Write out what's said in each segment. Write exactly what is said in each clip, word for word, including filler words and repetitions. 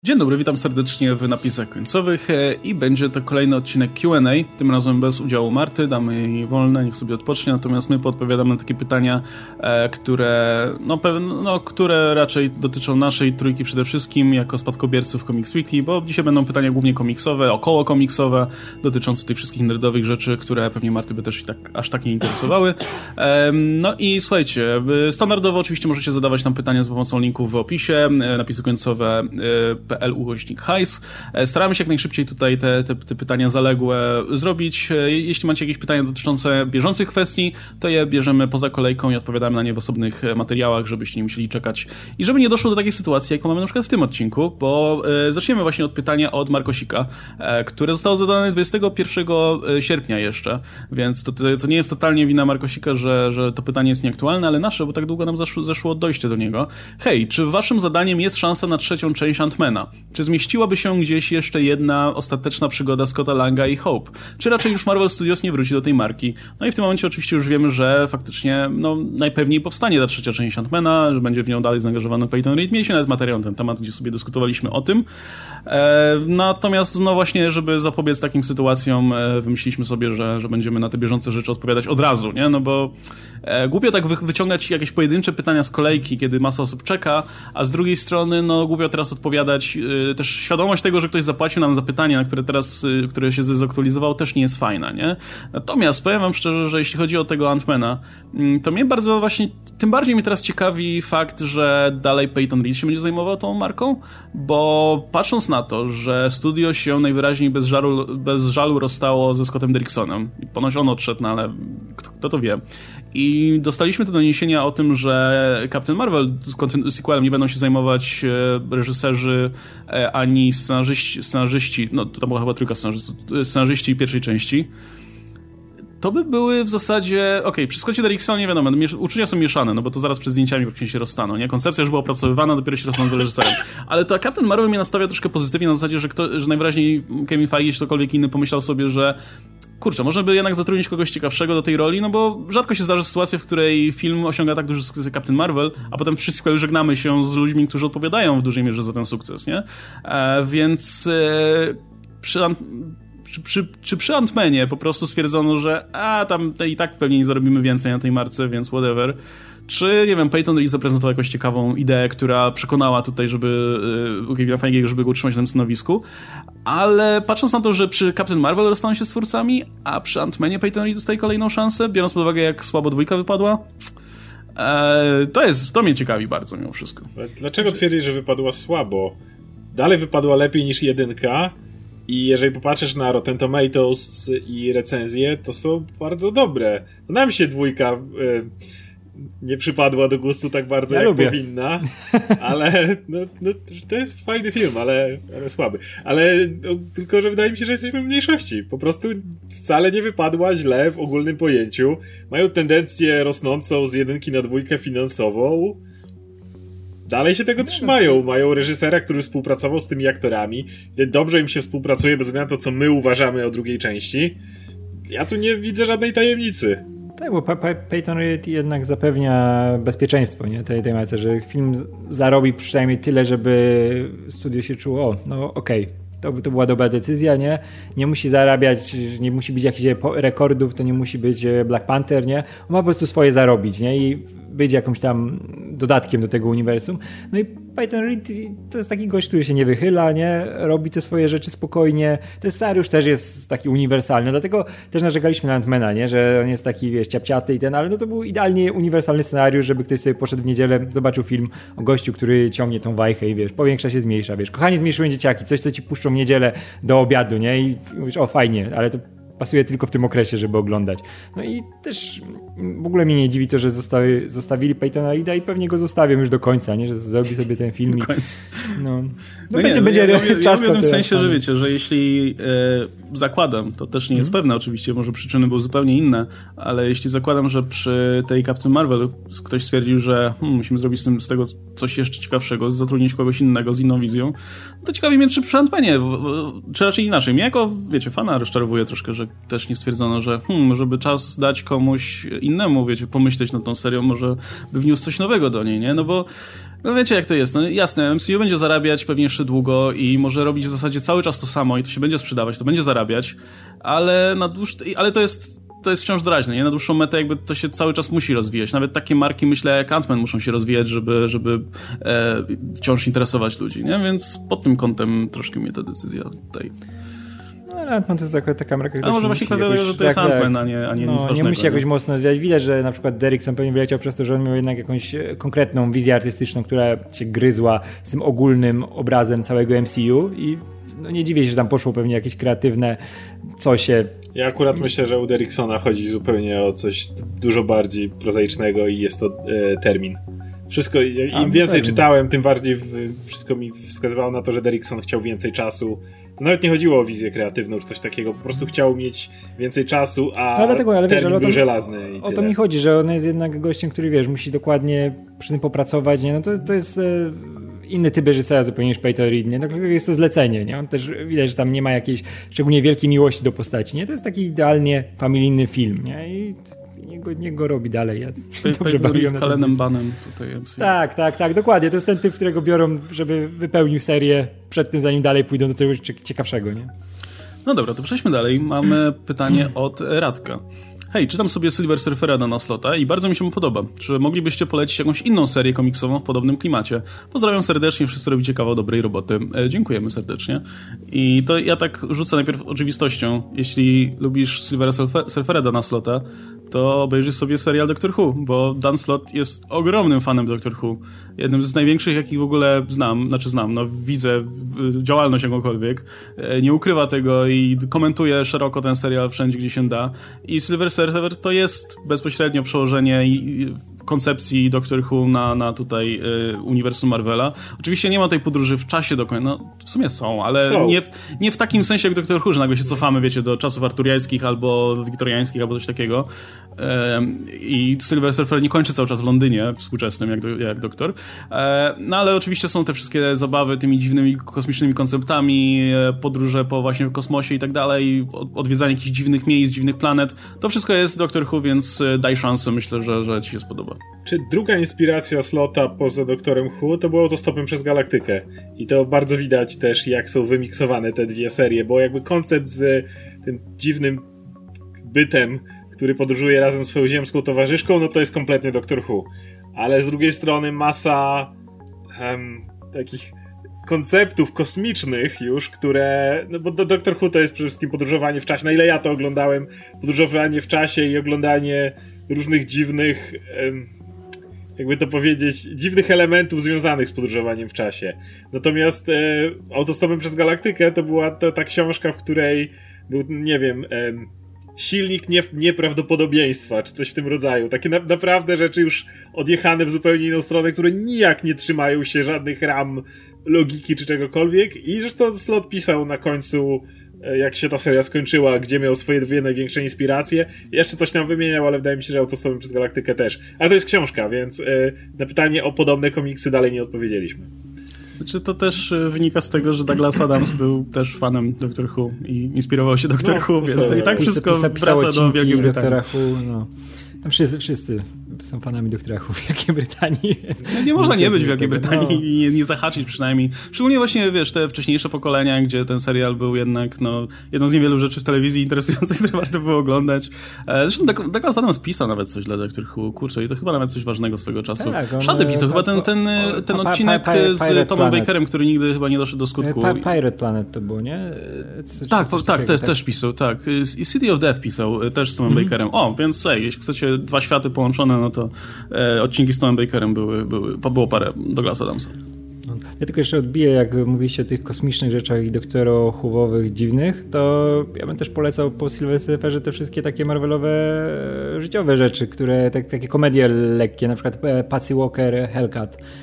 Dzień dobry, witam serdecznie w napisach końcowych i będzie to kolejny odcinek Q and A, tym razem bez udziału Marty, damy jej wolne, niech sobie odpocznie, natomiast my podpowiadamy na takie pytania, które, no, pewne, no, które raczej dotyczą naszej trójki przede wszystkim, jako spadkobierców Comics Weekly, bo dzisiaj będą pytania głównie komiksowe, około komiksowe, dotyczące tych wszystkich nerdowych rzeczy, które pewnie Marty by też i tak, aż tak nie interesowały. No i słuchajcie, standardowo oczywiście możecie zadawać nam pytania za pomocą linków w opisie, napisy końcowe P L ukośnik hajs. Staramy się jak najszybciej tutaj te, te, te pytania zaległe zrobić. Jeśli macie jakieś pytania dotyczące bieżących kwestii, to je bierzemy poza kolejką i odpowiadamy na nie w osobnych materiałach, żebyście nie musieli czekać i żeby nie doszło do takiej sytuacji, jaką mamy na przykład w tym odcinku, bo e, zaczniemy właśnie od pytania od Markosika, e, które zostało zadane dwudziestego pierwszego sierpnia jeszcze, więc to, to, to nie jest totalnie wina Markosika, że, że to pytanie jest nieaktualne, ale nasze, bo tak długo nam zaszło, zeszło dojście do niego. Hej, czy waszym zadaniem jest szansa na trzecią część Ant-Mana? Czy zmieściłaby się gdzieś jeszcze jedna ostateczna przygoda Scotta Langa i Hope? Czy raczej już Marvel Studios nie wróci do tej marki? No i w tym momencie oczywiście już wiemy, że faktycznie no, najpewniej powstanie ta trzecia część Ant-Mana, że będzie w nią dalej zaangażowany Peyton Reed. Mieliśmy nawet materiał na ten temat, gdzie sobie dyskutowaliśmy o tym. E, natomiast no właśnie, żeby zapobiec takim sytuacjom, e, wymyśliliśmy sobie, że, że będziemy na te bieżące rzeczy odpowiadać od razu, nie? No bo e, głupio tak wy, wyciągać jakieś pojedyncze pytania z kolejki, kiedy masa osób czeka, a z drugiej strony no głupio teraz odpowiadać. E, też świadomość tego, że ktoś zapłacił nam za pytanie, na które teraz, e, które się zdezaktualizowało, też nie jest fajna, nie? Natomiast powiem wam szczerze, że jeśli chodzi o tego Ant-Mana, to mnie bardzo właśnie, tym bardziej mnie teraz ciekawi fakt, że dalej Peyton Reed się będzie zajmował tą marką, bo patrząc na to, że studio się najwyraźniej bez żalu, bez żalu rozstało ze Scottem Derricksonem i ponoć on odszedł, no ale kto, kto to wie. I dostaliśmy te doniesienia o tym, że Captain Marvel z sequelem nie będą się zajmować reżyserzy ani scenarzyści, scenarzyści no to była chyba trójka scenarzystów, scenarzyści pierwszej części. To by były w zasadzie... Okej, okay, przy Scottie Derricksonie wiadomo, uczucia są mieszane, no bo to zaraz przed zdjęciami praktycznie się rozstaną, nie? Koncepcja już była opracowywana, dopiero się rozstaną z reżyserem. Ale to Captain Marvel mnie nastawia troszkę pozytywnie na zasadzie, że, kto, że najwyraźniej Kevin Feige czy ktokolwiek inny pomyślał sobie, że kurczę, można by jednak zatrudnić kogoś ciekawszego do tej roli, no bo rzadko się zdarza sytuacja, w której film osiąga tak duży sukces jak Captain Marvel, a potem przy sequelu żegnamy się z ludźmi, którzy odpowiadają w dużej mierze za ten sukces, nie? E, więc e, przy... Czy przy, czy przy Ant-Manie po prostu stwierdzono, że a tam i tak pewnie nie zarobimy więcej na tej marce, więc whatever. Czy, nie wiem, Peyton Reed zaprezentował jakąś ciekawą ideę, która przekonała tutaj, żeby yy, Kevina Feige'ego, żeby go utrzymać na tym stanowisku. Ale patrząc na to, że przy Captain Marvel rozstaną się z twórcami, a przy Ant-Manie Peyton Reed dostaje kolejną szansę, biorąc pod uwagę, jak słabo dwójka wypadła, yy, to jest, to mnie ciekawi bardzo mimo wszystko. Dlaczego twierdzisz, że wypadła słabo? Dalej wypadła lepiej niż jedynka. I jeżeli popatrzysz na Rotten Tomatoes i recenzje, to są bardzo dobre. Nam się dwójka y, nie przypadła do gustu tak bardzo, ja jak lubię. Powinna, ale no, no, to jest fajny film, ale, ale słaby. Ale no, tylko, że wydaje mi się, że jesteśmy w mniejszości. Po prostu wcale nie wypadła źle w ogólnym pojęciu. Mają tendencję rosnącą z jedynki na dwójkę finansową. Dalej się tego trzymają. Mają reżysera, który współpracował z tymi aktorami. Dobrze im się współpracuje bez względu na to, co my uważamy o drugiej części. Ja tu nie widzę żadnej tajemnicy. Tak, bo Peyton Reed jednak zapewnia bezpieczeństwo, nie? Tej, tej marce, że film zarobi przynajmniej tyle, żeby studio się czuło, o, no okej. Okay. To, to była dobra decyzja, nie? Nie musi zarabiać, nie musi być jakichś rekordów, to nie musi być Black Panther, nie? On ma po prostu swoje zarobić, nie? I być jakimś tam dodatkiem do tego uniwersum. No i Peyton Reed to jest taki gość, który się nie wychyla, nie? Robi te swoje rzeczy spokojnie. Ten scenariusz też jest taki uniwersalny, dlatego też narzekaliśmy na Ant-Mana, nie? Że on jest taki, wiesz, ciapciaty i ten, ale no to był idealnie uniwersalny scenariusz, żeby ktoś sobie poszedł w niedzielę, zobaczył film o gościu, który ciągnie tą wajchę i wiesz, powiększa się, zmniejsza, wiesz. Kochani, zmniejszyły dzieciaki, coś, co ci puszczą w niedzielę do obiadu, nie? I mówisz, o fajnie, ale to pasuje tylko w tym okresie, żeby oglądać. No i też w ogóle mnie nie dziwi to, że zostawi, zostawili Peytona Reeda i pewnie go zostawią już do końca, nie? Że zrobi sobie ten film. Do końca. No, no, no będzie, nie, będzie ja, ja, czas. Ja mówię w tym sensie, że wiecie, że jeśli e, zakładam, to też nie jest mm. pewne oczywiście, może przyczyny były zupełnie inne, ale jeśli zakładam, że przy tej Captain Marvel ktoś stwierdził, że hmm, musimy zrobić z, tym, z tego coś jeszcze ciekawszego, zatrudnić kogoś innego z inną wizją, to ciekawi mnie, czy przy Ant-Manie, czy raczej inaczej. Mnie jako, wiecie, fana rozczarowuje troszkę, że też nie stwierdzono, że hmm, może by czas dać komuś innemu, wiecie, pomyśleć nad tą serią, może by wniósł coś nowego do niej, nie? No bo no wiecie jak to jest, no jasne, M C U będzie zarabiać pewnie jeszcze długo i może robić w zasadzie cały czas to samo i to się będzie sprzedawać, to będzie zarabiać, ale na dłuższy, ale to jest to jest wciąż doraźne, nie? Na dłuższą metę jakby to się cały czas musi rozwijać. Nawet takie marki, myślę, jak Ant-Man muszą się rozwijać, żeby, żeby e, wciąż interesować ludzi, nie? Więc pod tym kątem troszkę mnie ta decyzja tutaj... No ale Ant-Man to jest taka, taka marka, która a może właśnie kwestia tego, że to jest tak, Ant-Man, a nie, a nie no, nic ważnego. Nie musi jakoś mocno rozwijać. Widać, że na przykład Derrickson pewnie wyleciał przez to, że on miał jednak jakąś konkretną wizję artystyczną, która się gryzła z tym ogólnym obrazem całego M C U i no nie dziwię się, że tam poszło pewnie jakieś kreatywne coś. Ja akurat myślę, że u Derricksona chodzi zupełnie o coś dużo bardziej prozaicznego i jest to e, termin. Wszystko, im A, więcej pewnie. czytałem, tym bardziej w, wszystko mi wskazywało na to, że Derrickson chciał więcej czasu. To nawet nie chodziło o wizję kreatywną czy coś takiego, po prostu chciał mieć więcej czasu, a no, dlatego, ale termin wiesz, był to, żelazny. I o to mi chodzi, że on jest jednak gościem, który wiesz, musi dokładnie przy tym popracować, nie? No to, to jest... E, inny typ reżysera zupełnie niż Peyton Reed, nie? No, jest to zlecenie, nie? On też widać, że tam nie ma jakiejś szczególnie wielkiej miłości do postaci, nie? To jest taki idealnie familijny film, nie? I niech go, niech go robi dalej. Ja Peyton Reed Kalenem Banem tutaj M C U. Tak, tak, tak, dokładnie. To jest ten typ, którego biorą, żeby wypełnił serię przed tym, zanim dalej pójdą do tego ciekawszego, nie? No dobra, to przejdźmy dalej. Mamy pytanie od Radka. Hej, czytam sobie Silver Surfera na Slota i bardzo mi się podoba. Czy moglibyście polecić jakąś inną serię komiksową w podobnym klimacie? Pozdrawiam serdecznie, wszyscy robicie kawał dobrej roboty. E, dziękujemy serdecznie. I to ja tak rzucę najpierw oczywistością. Jeśli lubisz Silver Surfera Dana Slota, to obejrzyj sobie serial Doctor Who, bo Dan Slott jest ogromnym fanem Doctor Who. Jednym z największych, jakich w ogóle znam, znaczy znam, no widzę działalność jakąkolwiek. Nie ukrywa tego i komentuje szeroko ten serial wszędzie, gdzie się da. I Silver Surfer to jest bezpośrednio przełożenie koncepcji Doctor Who na, na tutaj y, uniwersum Marvela. Oczywiście nie ma tej podróży w czasie do końca, no w sumie są, ale są. Nie, w, nie w takim sensie jak Doctor Who, że nagle się cofamy, wiecie, do czasów arturiańskich albo wiktoriańskich, albo coś takiego. Ym, I Silver Surfer nie kończy cały czas w Londynie współczesnym, jak, do, jak Doktor. E, no ale oczywiście są te wszystkie zabawy tymi dziwnymi kosmicznymi konceptami, podróże po właśnie kosmosie i tak dalej, odwiedzanie jakichś dziwnych miejsc, dziwnych planet. To wszystko jest Doctor Who, więc daj szansę, myślę, że, że ci się spodoba. Czy druga inspiracja Slota poza Doktorem Who to było Autostopem przez Galaktykę. I to bardzo widać też, jak są wymiksowane te dwie serie, bo jakby koncept z tym dziwnym bytem, który podróżuje razem z swoją ziemską towarzyszką, no to jest kompletnie Doktor Who. Ale z drugiej strony masa um, takich konceptów kosmicznych już, które... No bo Doktor Who to jest przede wszystkim podróżowanie w czasie. Na ile ja to oglądałem, podróżowanie w czasie i oglądanie różnych dziwnych, jakby to powiedzieć, dziwnych elementów związanych z podróżowaniem w czasie. Natomiast e, Autostopem przez Galaktykę to była to, ta książka, w której był, nie wiem, e, silnik nie, nieprawdopodobieństwa, czy coś w tym rodzaju. Takie na, naprawdę rzeczy już odjechane w zupełnie inną stronę, które nijak nie trzymają się żadnych ram logiki czy czegokolwiek. I zresztą Slot pisał na końcu, jak się ta seria skończyła, gdzie miał swoje dwie największe inspiracje. Jeszcze coś tam wymieniał, ale wydaje mi się, że Autostopem przez Galaktykę też. Ale to jest książka, więc yy, na pytanie o podobne komiksy dalej nie odpowiedzieliśmy. Znaczy, to też wynika z tego, że Douglas Adams był też fanem Doctor Who i inspirował się Doctor no, Who, więc to i tak wszystko pisa, pisa, wraca do Wielkiej Brytanii. Who, no. Tam wszyscy, wszyscy są fanami Doktora Who w Wielkiej Brytanii. Więc no nie można nie być w Wielkiej Brytanii no. i nie, nie zahaczyć przynajmniej. Szczególnie właśnie, wiesz, te wcześniejsze pokolenia, gdzie ten serial był jednak no, jedną z niewielu rzeczy w telewizji interesujących, które warto było oglądać. Zresztą Douglas Adams pisał nawet coś dla Doctor Who, kurczę, i to chyba nawet coś ważnego swego czasu. Tak, Szady pisał, chyba ten, ten, ten odcinek pa, pa, pa, z Tomem Bakerem, który nigdy chyba nie doszedł do skutku. Pa, Pirate Planet to było, nie? Coś, tak, coś tak, też, tak, też pisał, tak. I City of Death pisał też z Tomem mm-hmm. Bakerem. O, więc ej, jeśli chcecie dwa światy połączone, no to e, odcinki z Tomem Bakerem były, były, było parę Douglasa Adamsa. Ja tylko jeszcze odbiję, jak mówiliście o tych kosmicznych rzeczach i doktorochowowych dziwnych, to ja bym też polecał po Silver Surferze te wszystkie takie Marvelowe życiowe rzeczy, które tak, takie komedie lekkie, na przykład Patsy Walker, Hellcat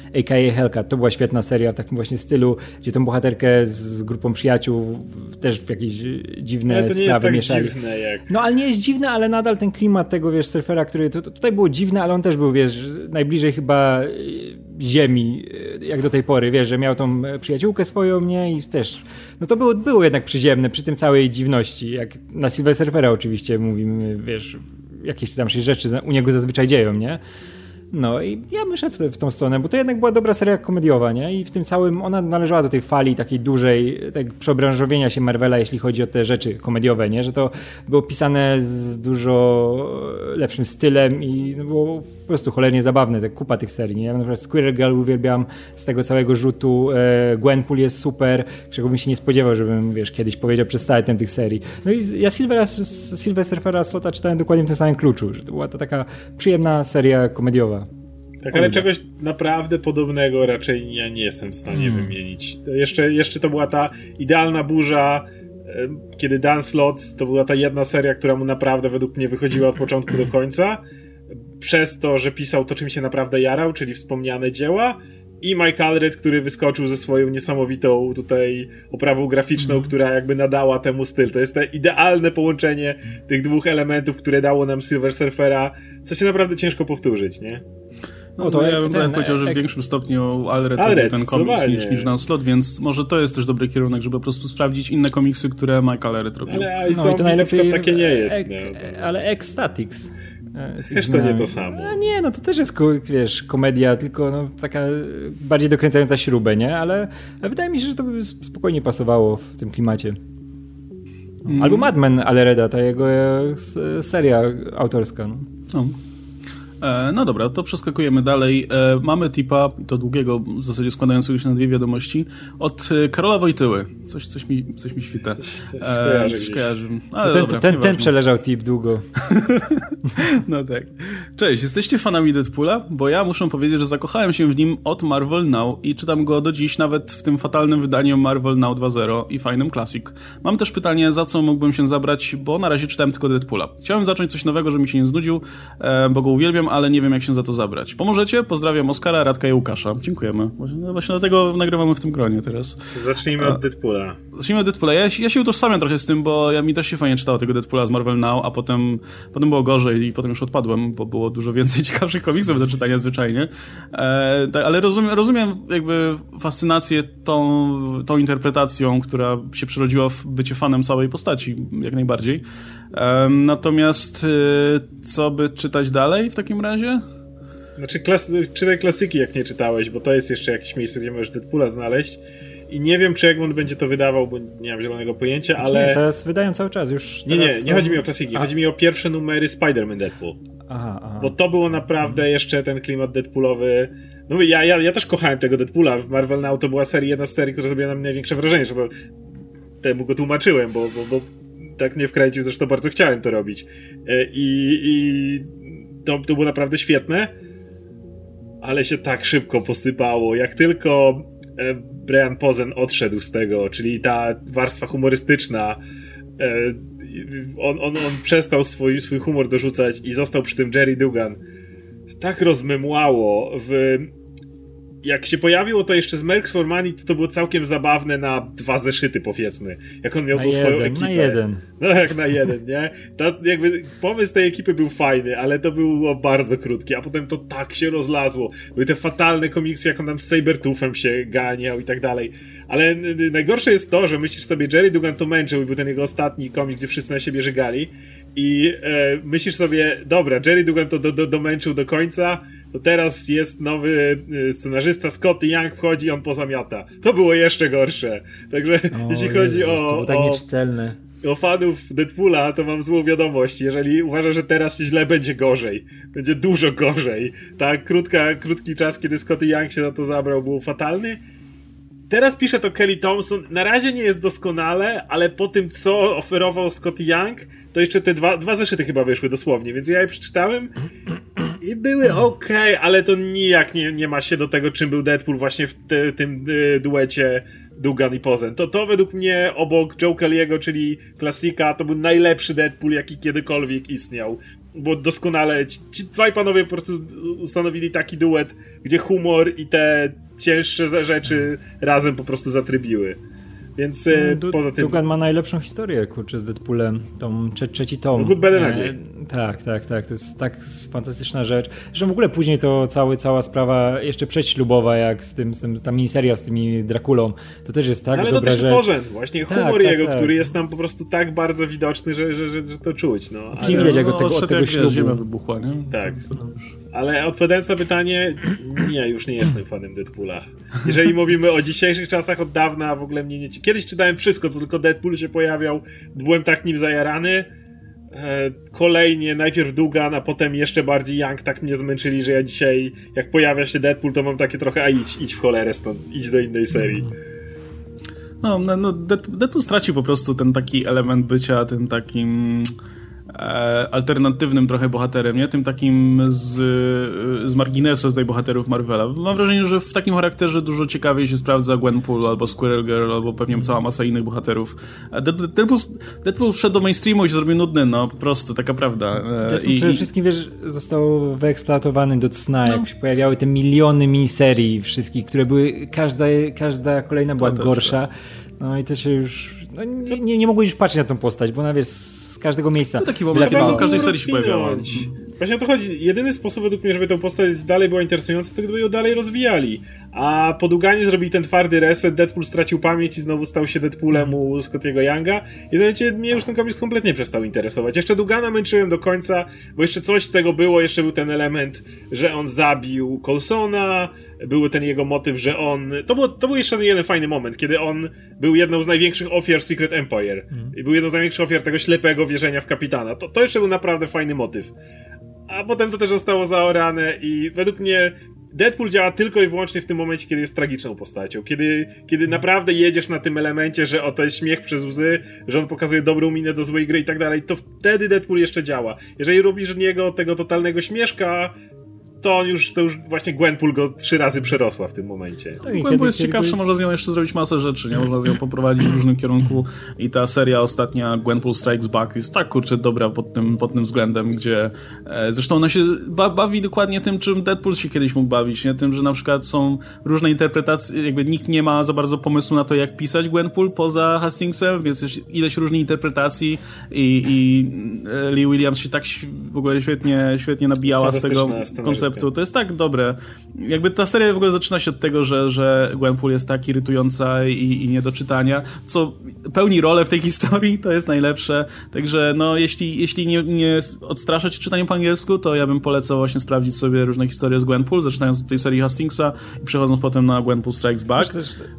a k a. Hellcat. To była świetna seria w takim właśnie stylu, gdzie tą bohaterkę z grupą przyjaciół też w jakieś dziwne ale to nie sprawy jest tak mieszali. dziwne jak... No ale nie jest dziwne, ale nadal ten klimat tego, wiesz, surfera, który to, to tutaj było dziwne, ale on też był, wiesz, najbliżej chyba ziemi, jak do tej pory, wiesz, że miał tą przyjaciółkę swoją, nie, i też, no to było, było jednak przyziemne przy tym całej dziwności, jak na Silver Surfera oczywiście mówimy, wiesz, jakieś tam się rzeczy u niego zazwyczaj dzieją, nie? No i ja bym szedł w, w tą stronę, bo to jednak była dobra seria komediowa, nie? I w tym całym, ona należała do tej fali takiej dużej, tak przebranżowienia się Marvela, jeśli chodzi o te rzeczy komediowe, nie? Że to było pisane z dużo lepszym stylem i było po prostu cholernie zabawne, tak kupa tych serii, nie? Ja na przykład Squirrel Girl uwielbiam z tego całego rzutu, Gwenpool jest super, czego bym się nie spodziewał, żebym, wiesz, kiedyś powiedział przez cały ten tych serii. No i ja Silvera, Silver Surfera Slota czytałem dokładnie w tym samym kluczu, że to była to taka przyjemna seria komediowa. Tak, ale czegoś naprawdę podobnego raczej ja nie jestem w stanie hmm. wymienić. To jeszcze, jeszcze to była ta idealna burza, kiedy Dan Slott to była ta jedna seria, która mu naprawdę według mnie wychodziła od początku do końca, przez to, że pisał to, czym się naprawdę jarał, czyli wspomniane dzieła, i Mike Allred, który wyskoczył ze swoją niesamowitą tutaj oprawą graficzną, mm. która jakby nadała temu styl. To jest to idealne połączenie tych dwóch elementów, które dało nam Silver Surfera, co się naprawdę ciężko powtórzyć, nie? No, no to ja bym ten, powiedział, że w większym stopniu Allred robił ten komiks niż, niż Dan Slott, więc może to jest też dobry kierunek, żeby po prostu sprawdzić inne komiksy, które Mike Allred robił. Ale no, i to najlepiej takie nie jest. Ek, nie, to... Ale Ecstatics. Też to nie to samo. No, nie, no to też jest, wiesz, komedia, tylko no, taka bardziej dokręcająca śrubę, nie? Ale, ale wydaje mi się, że to by spokojnie pasowało w tym klimacie. Mm. Albo Mad Men Alreda, ta jego seria autorska. No. Oh. No dobra, to przeskakujemy dalej. Mamy tipa, to długiego, w zasadzie składającego się na dwie wiadomości, od Karola Wojtyły. Coś, coś, mi, coś mi świta. Coś, coś kojarzy. Coś kojarzy. Ale ten, dobra, ten, ten przeleżał tip długo. No tak. Cześć, jesteście fanami Deadpoola? Bo ja muszę powiedzieć, że zakochałem się w nim od Marvel Now i czytam go do dziś nawet w tym fatalnym wydaniu Marvel Now dwa zero i fajnym Classic. Mam też pytanie, za co mógłbym się zabrać, bo na razie czytałem tylko Deadpoola. Chciałem zacząć coś nowego, żeby mi się nie znudził, bo go uwielbiam, ale nie wiem, jak się za to zabrać. Pomożecie? Pozdrawiam Oskara, Radka i Łukasza. Dziękujemy. Właśnie, właśnie dlatego nagrywamy w tym gronie teraz. Zacznijmy od Deadpoola. Zacznijmy od Deadpoola. Ja, ja się utożsamiam trochę z tym, bo ja mi też się fajnie czytało tego Deadpoola z Marvel Now, a potem, potem było gorzej i potem już odpadłem, bo było dużo więcej ciekawszych komiksów do czytania zwyczajnie. E, tak, ale rozumiem, rozumiem jakby fascynację tą, tą interpretacją, która się przerodziła w bycie fanem całej postaci, jak najbardziej. E, natomiast e, co by czytać dalej w takim razie? Znaczy, klas- czytaj klasyki, jak nie czytałeś, bo to jest jeszcze jakieś miejsce, gdzie możesz Deadpoola znaleźć. I nie wiem, czy Egmont będzie to wydawał, bo nie mam zielonego pojęcia, znaczy ale... Nie, teraz wydają cały czas, już Nie, nie, są... nie chodzi mi o klasyki, a. chodzi mi o pierwsze numery Spider-Man Deadpool. Aha, aha. Bo to było naprawdę hmm. jeszcze ten klimat Deadpoolowy. No ja, ja, ja też kochałem tego Deadpoola. W Marvel Now to była seria, jedna z serii, która zrobiła na mnie największe wrażenie, że to temu go tłumaczyłem, bo, bo, bo tak mnie wkręcił, zresztą bardzo chciałem to robić. I, i to, to było naprawdę świetne, ale się tak szybko posypało. Jak tylko Brian Pozen odszedł z tego, czyli ta warstwa humorystyczna, on, on, on przestał swój, swój humor dorzucać i został przy tym Jerry Dugan. Tak rozmemłało. W... Jak się pojawiło to jeszcze z Mercs for Money, to, to było całkiem zabawne na dwa zeszyty, powiedzmy. Jak on miał na tą jeden, swoją ekipę. Na jeden. No jak na jeden, nie? To jakby pomysł tej ekipy był fajny, ale to było bardzo krótkie, a potem to tak się rozlazło. Były te fatalne komiksy, jak on tam z Sabertoothem się ganiał i tak dalej. Ale najgorsze jest to, że myślisz sobie, Jerry Dugan to męczył i był ten jego ostatni komiks, gdzie wszyscy na siebie żegali i e, myślisz sobie, dobra, Jerry Dugan to do, do, domęczył do końca, to teraz jest nowy scenarzysta, Scotty Young wchodzi i on pozamiata. To było jeszcze gorsze. Także o, jeśli chodzi Jezus, o... To było tak o, nieczytelne. O fanów Deadpoola, to mam złą wiadomość. Jeżeli uważasz, że teraz źle, będzie gorzej. Będzie dużo gorzej. Tak, krótka, krótki czas, kiedy Scotty Young się na to zabrał, był fatalny. Teraz pisze to Kelly Thompson. Na razie nie jest doskonale, ale po tym, co oferował Scotty Young, to jeszcze te dwa, dwa zeszyty chyba wyszły dosłownie, więc ja je przeczytałem i były okej, okay, ale to nijak nie, nie ma się do tego, czym był Deadpool właśnie w te, tym y, duecie Dugan i Pozen. To, to według mnie obok Joe Kelly'ego, czyli klasika, to był najlepszy Deadpool, jaki kiedykolwiek istniał. bo doskonale ci, ci dwaj panowie po prostu ustanowili taki duet, gdzie humor i te cięższe rzeczy razem po prostu zatrybiły. Więc no, poza tym... Dugan ma najlepszą historię, kurczę, z Deadpoolem. Tą trze- trzeci tom. Good, Bad and Ugly. Tak, tak, tak. To jest tak fantastyczna rzecz. Zresztą w ogóle później to cały, cała sprawa jeszcze przedślubowa, jak z tym, z tym, ta miniseria z tymi Drakulą, to też jest tak no, ale dobra to też rzecz. Bożen. Właśnie tak, humor tak, jego, tak. który jest tam po prostu tak bardzo widoczny, że, że, że, że to czuć. No. Ale... Nie widać jak no, od tego, od tego ślubu. Ziemia wybuchła, nie? Tak. To, to już... Ale odpowiadając na pytanie, nie, już nie jestem fanem Deadpoola. Jeżeli mówimy o dzisiejszych czasach, od dawna w ogóle mnie nie... Kiedyś czytałem wszystko, co tylko Deadpool się pojawiał, byłem tak nim zajarany. Kolejnie najpierw Dugan, a potem jeszcze bardziej Young tak mnie zmęczyli, że ja dzisiaj, jak pojawia się Deadpool, to mam takie trochę, a idź, idź w cholerę stąd, idź do innej serii. No, no, no Deadpool stracił po prostu ten taki element bycia tym takim e, alternatywnym trochę bohaterem, nie? Tym takim z, z marginesu tutaj bohaterów Marvela. Mam wrażenie, że w takim charakterze dużo ciekawiej się sprawdza Gwenpool albo Squirrel Girl, albo pewnie cała masa innych bohaterów. Deadpool, Deadpool wszedł do mainstreamu i się zrobił nudny, no po prostu, taka prawda. E, Deadpool i, przede wszystkim, wiesz, został wyeksploatowany do cna, no. jak się pojawiały te miliony miniserii wszystkich, które były, każda, każda kolejna była to gorsza. też, no i to się już, no, nie, nie, nie mogło już patrzeć na tą postać, bo ona, wiesz, z każdego miejsca. No taki moment, w każdej serii się pojawiała. Właśnie o to chodzi. Jedyny sposób według mnie, żeby tę postać dalej była interesująca, to gdyby ją dalej rozwijali. A po Duganie zrobili ten twardy reset, Deadpool stracił pamięć i znowu stał się Deadpoolem u Scottiego Younga. I w momencie mnie już ten komiks kompletnie przestał interesować. Jeszcze Dugana męczyłem do końca, bo jeszcze coś z tego było, jeszcze był ten element, że on zabił Coulsona, był ten jego motyw, że on... To, było, to był jeszcze jeden fajny moment, kiedy on był jedną z największych ofiar Secret Empire. Mm. I był jedną z największych ofiar tego ślepego wierzenia w kapitana. To, to jeszcze był naprawdę fajny motyw. A potem to też zostało zaorane i według mnie Deadpool działa tylko i wyłącznie w tym momencie, kiedy jest tragiczną postacią. Kiedy, kiedy naprawdę jedziesz na tym elemencie, że oto jest śmiech przez łzy, że on pokazuje dobrą minę do złej gry i tak dalej, to wtedy Deadpool jeszcze działa. Jeżeli robisz z niego tego totalnego śmieszka, to on już, to już właśnie Gwenpool go trzy razy przerosła w tym momencie. Tak, Gwenpool jest ciekawsza, można z nią jeszcze zrobić masę rzeczy, nie? Można z nią poprowadzić w różnym kierunku i ta seria ostatnia Gwenpool Strikes Back jest tak, kurczę, dobra pod tym, pod tym względem, gdzie e, zresztą ona się ba- bawi dokładnie tym, czym Deadpool się kiedyś mógł bawić, nie? Tym, że na przykład są różne interpretacje, jakby nikt nie ma za bardzo pomysłu na to, jak pisać Gwenpool poza Hastingsem, więc jest ileś różnych interpretacji i, i Lee Williams się tak w ogóle świetnie, świetnie nabijała z tego konceptu. To jest tak dobre. Jakby ta seria w ogóle zaczyna się od tego, że, że Gwenpool jest tak irytująca i, i nie do czytania, co pełni rolę w tej historii, to jest najlepsze. Także no, jeśli, jeśli nie, nie odstrasza cię czytaniem po angielsku, to ja bym polecał właśnie sprawdzić sobie różne historie z Gwenpool, zaczynając od tej serii Hastingsa i przechodząc potem na Gwenpool Strikes Back.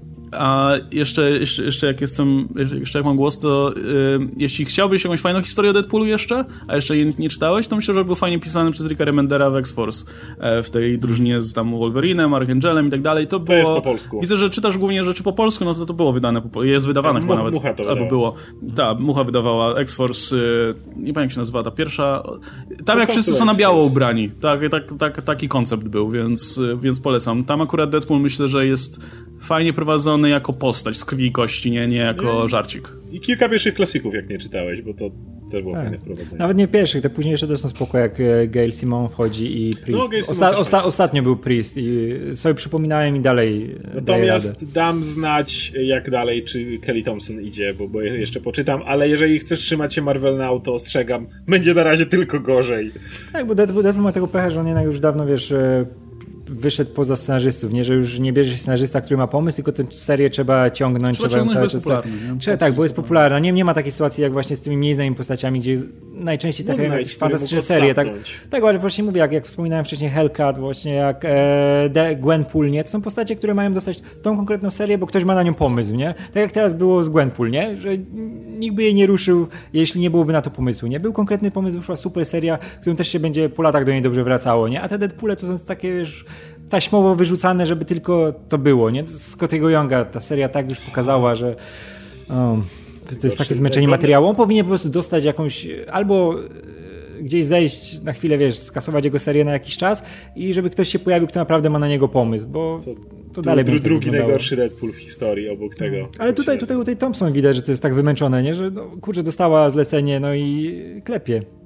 A jeszcze, jeszcze, jeszcze jak jestem, jeszcze jak mam głos, to yy, jeśli chciałbyś jakąś fajną historię o Deadpoolu jeszcze, a jeszcze jej nie czytałeś, to myślę, że był fajnie pisany przez Ricka Remendera w X-Force, e, w tej drużynie z tam Wolverinem, Archangelem i tak dalej. To, to było, jest po polsku. Widzę, że czytasz głównie rzeczy po polsku, no to to było wydane, po, jest wydawane tak, chyba mu, nawet. Mucha to albo było. Ta, Mucha wydawała X-Force, yy, nie pamiętam jak się nazywa, ta pierwsza. Tam po jak wszyscy są na biało ubrani. Tak, tak, tak, taki koncept był, więc, więc polecam. Tam akurat Deadpool myślę, że jest fajnie prowadzony jako postać z krwi i kości, nie, nie jako I, żarcik. I kilka pierwszych klasyków, jak nie czytałeś, bo to też było tak. fajne wprowadzenie. Nawet nie pierwszych, te późniejsze też są spoko, jak Gail Simon wchodzi i Priest. No, Osta- osta- ostatnio był Priest i sobie przypominałem i dalej Natomiast dam znać, jak dalej, czy Kelly Thompson idzie, bo, bo jeszcze poczytam, ale jeżeli chcesz trzymać się Marvel Now, to ostrzegam, będzie na razie tylko gorzej. Tak, bo Deadpool, Deadpool ma tego pecha, że on jednak już dawno, wiesz, wyszedł poza scenarzystów, nie? Że już nie bierze się scenarzysta, który ma pomysł, tylko tę serię trzeba ciągnąć. Trzeba, trzeba ciągnąć, cały bo jest popularny. Trzeba, tak, bo jest popularna. Nie, nie ma takiej sytuacji jak właśnie z tymi mniej znanymi postaciami, gdzie najczęściej trafiają jakieś fantastyczne serie. Tak, tak, ale właśnie mówię, jak, jak wspominałem wcześniej Hellcat, właśnie jak e, Gwenpool, nie? To są postacie, które mają dostać tą konkretną serię, bo ktoś ma na nią pomysł, nie? Tak jak teraz było z Gwenpool, nie? Że nikt by jej nie ruszył, jeśli nie byłoby na to pomysłu, nie? Był konkretny pomysł, wyszła super seria, którą też się będzie po latach do niej dobrze wracało, nie? A te Deadpoole to są takie, wiesz, taśmowo wyrzucane, żeby tylko to było, nie? Scottiego Younga ta seria tak już pokazała, że o, to jest takie zmęczenie materiału. On powinien po prostu dostać jakąś, albo gdzieś zejść na chwilę, wiesz, skasować jego serię na jakiś czas i żeby ktoś się pojawił, kto naprawdę ma na niego pomysł, bo to, to dalej dru, będzie drugi wyglądało. najgorszy Deadpool w historii obok tego. No. Ale tutaj, tutaj u tej Thompson widać, że to jest tak wymęczone, nie? Że no, kurczę, dostała zlecenie, no i klepie.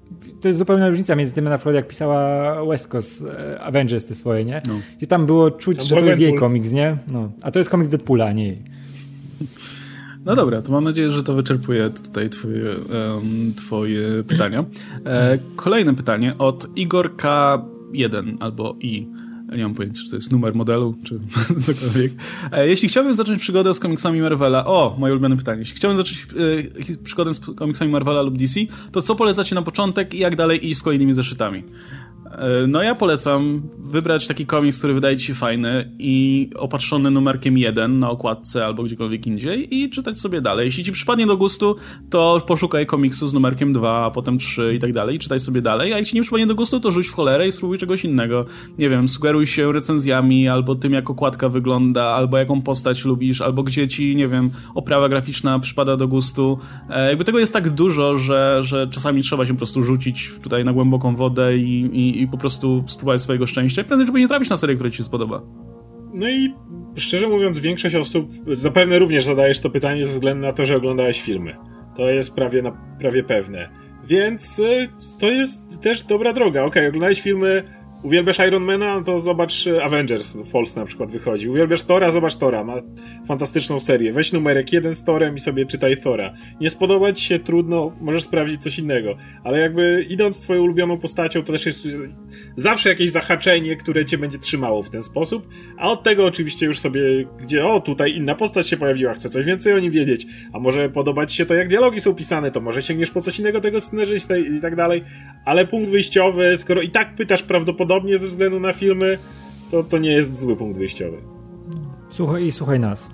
to jest zupełna różnica między tym, na przykład jak pisała West Coast Avengers te swoje, nie? No. Gdzie tam było czuć, tam że to jest Deadpool. jej komiks, nie? No. A to jest komiks Deadpoola, a nie jej. No dobra, to mam nadzieję, że to wyczerpuje tutaj twoje, um, twoje pytania. E, kolejne pytanie od Igor K jeden albo I. Nie mam pojęcia, czy to jest numer modelu, czy cokolwiek. E, jeśli chciałbym zacząć przygodę z komiksami Marvela... O, moje ulubione pytanie. Jeśli chciałbym zacząć e, przygodę z komiksami Marvela lub D C, to co polecacie na początek i jak dalej iść z kolejnymi zeszytami? No ja polecam wybrać taki komiks, który wydaje ci się fajny i opatrzony numerkiem jeden na okładce albo gdziekolwiek indziej i czytać sobie dalej. Jeśli ci przypadnie do gustu, to poszukaj komiksu z numerkiem dwa, a potem trzy i tak dalej i czytaj sobie dalej, a jeśli nie przypadnie do gustu, to rzuć w cholerę i spróbuj czegoś innego. Nie wiem, sugeruj się recenzjami albo tym, jak okładka wygląda, albo jaką postać lubisz, albo gdzie ci, nie wiem, oprawa graficzna przypada do gustu. E, jakby tego jest tak dużo, że, że czasami trzeba się po prostu rzucić tutaj na głęboką wodę i, i i po prostu spróbować swojego szczęścia i prędzej, żeby nie trafić na serię, która ci się spodoba. No i szczerze mówiąc, większość osób zapewne również zadajesz to pytanie ze względu na to, że oglądałeś filmy. To jest prawie, na, prawie pewne. Więc y, to jest też dobra droga. Okej, okay, oglądałeś filmy, uwielbiasz Ironmana, to zobacz Avengers, Falls na przykład wychodzi. Uwielbiasz Thora, zobacz Thora, ma fantastyczną serię. Weź numerek jeden z Thorem i sobie czytaj Thora. Nie spodoba ci się, trudno, możesz sprawdzić coś innego. Ale jakby idąc twoją ulubioną postacią, to też jest zawsze jakieś zahaczenie, które cię będzie trzymało w ten sposób. A od tego oczywiście już sobie, gdzie o, tutaj inna postać się pojawiła, chcę coś więcej o nim wiedzieć. A może podobać ci się to, jak dialogi są pisane, to może sięgniesz po coś innego tego scenarzysty i tak dalej. Ale punkt wyjściowy, skoro i tak pytasz prawdopodobnie ze względu na filmy, to, to nie jest zły punkt wyjściowy. Słuchaj i słuchaj nas.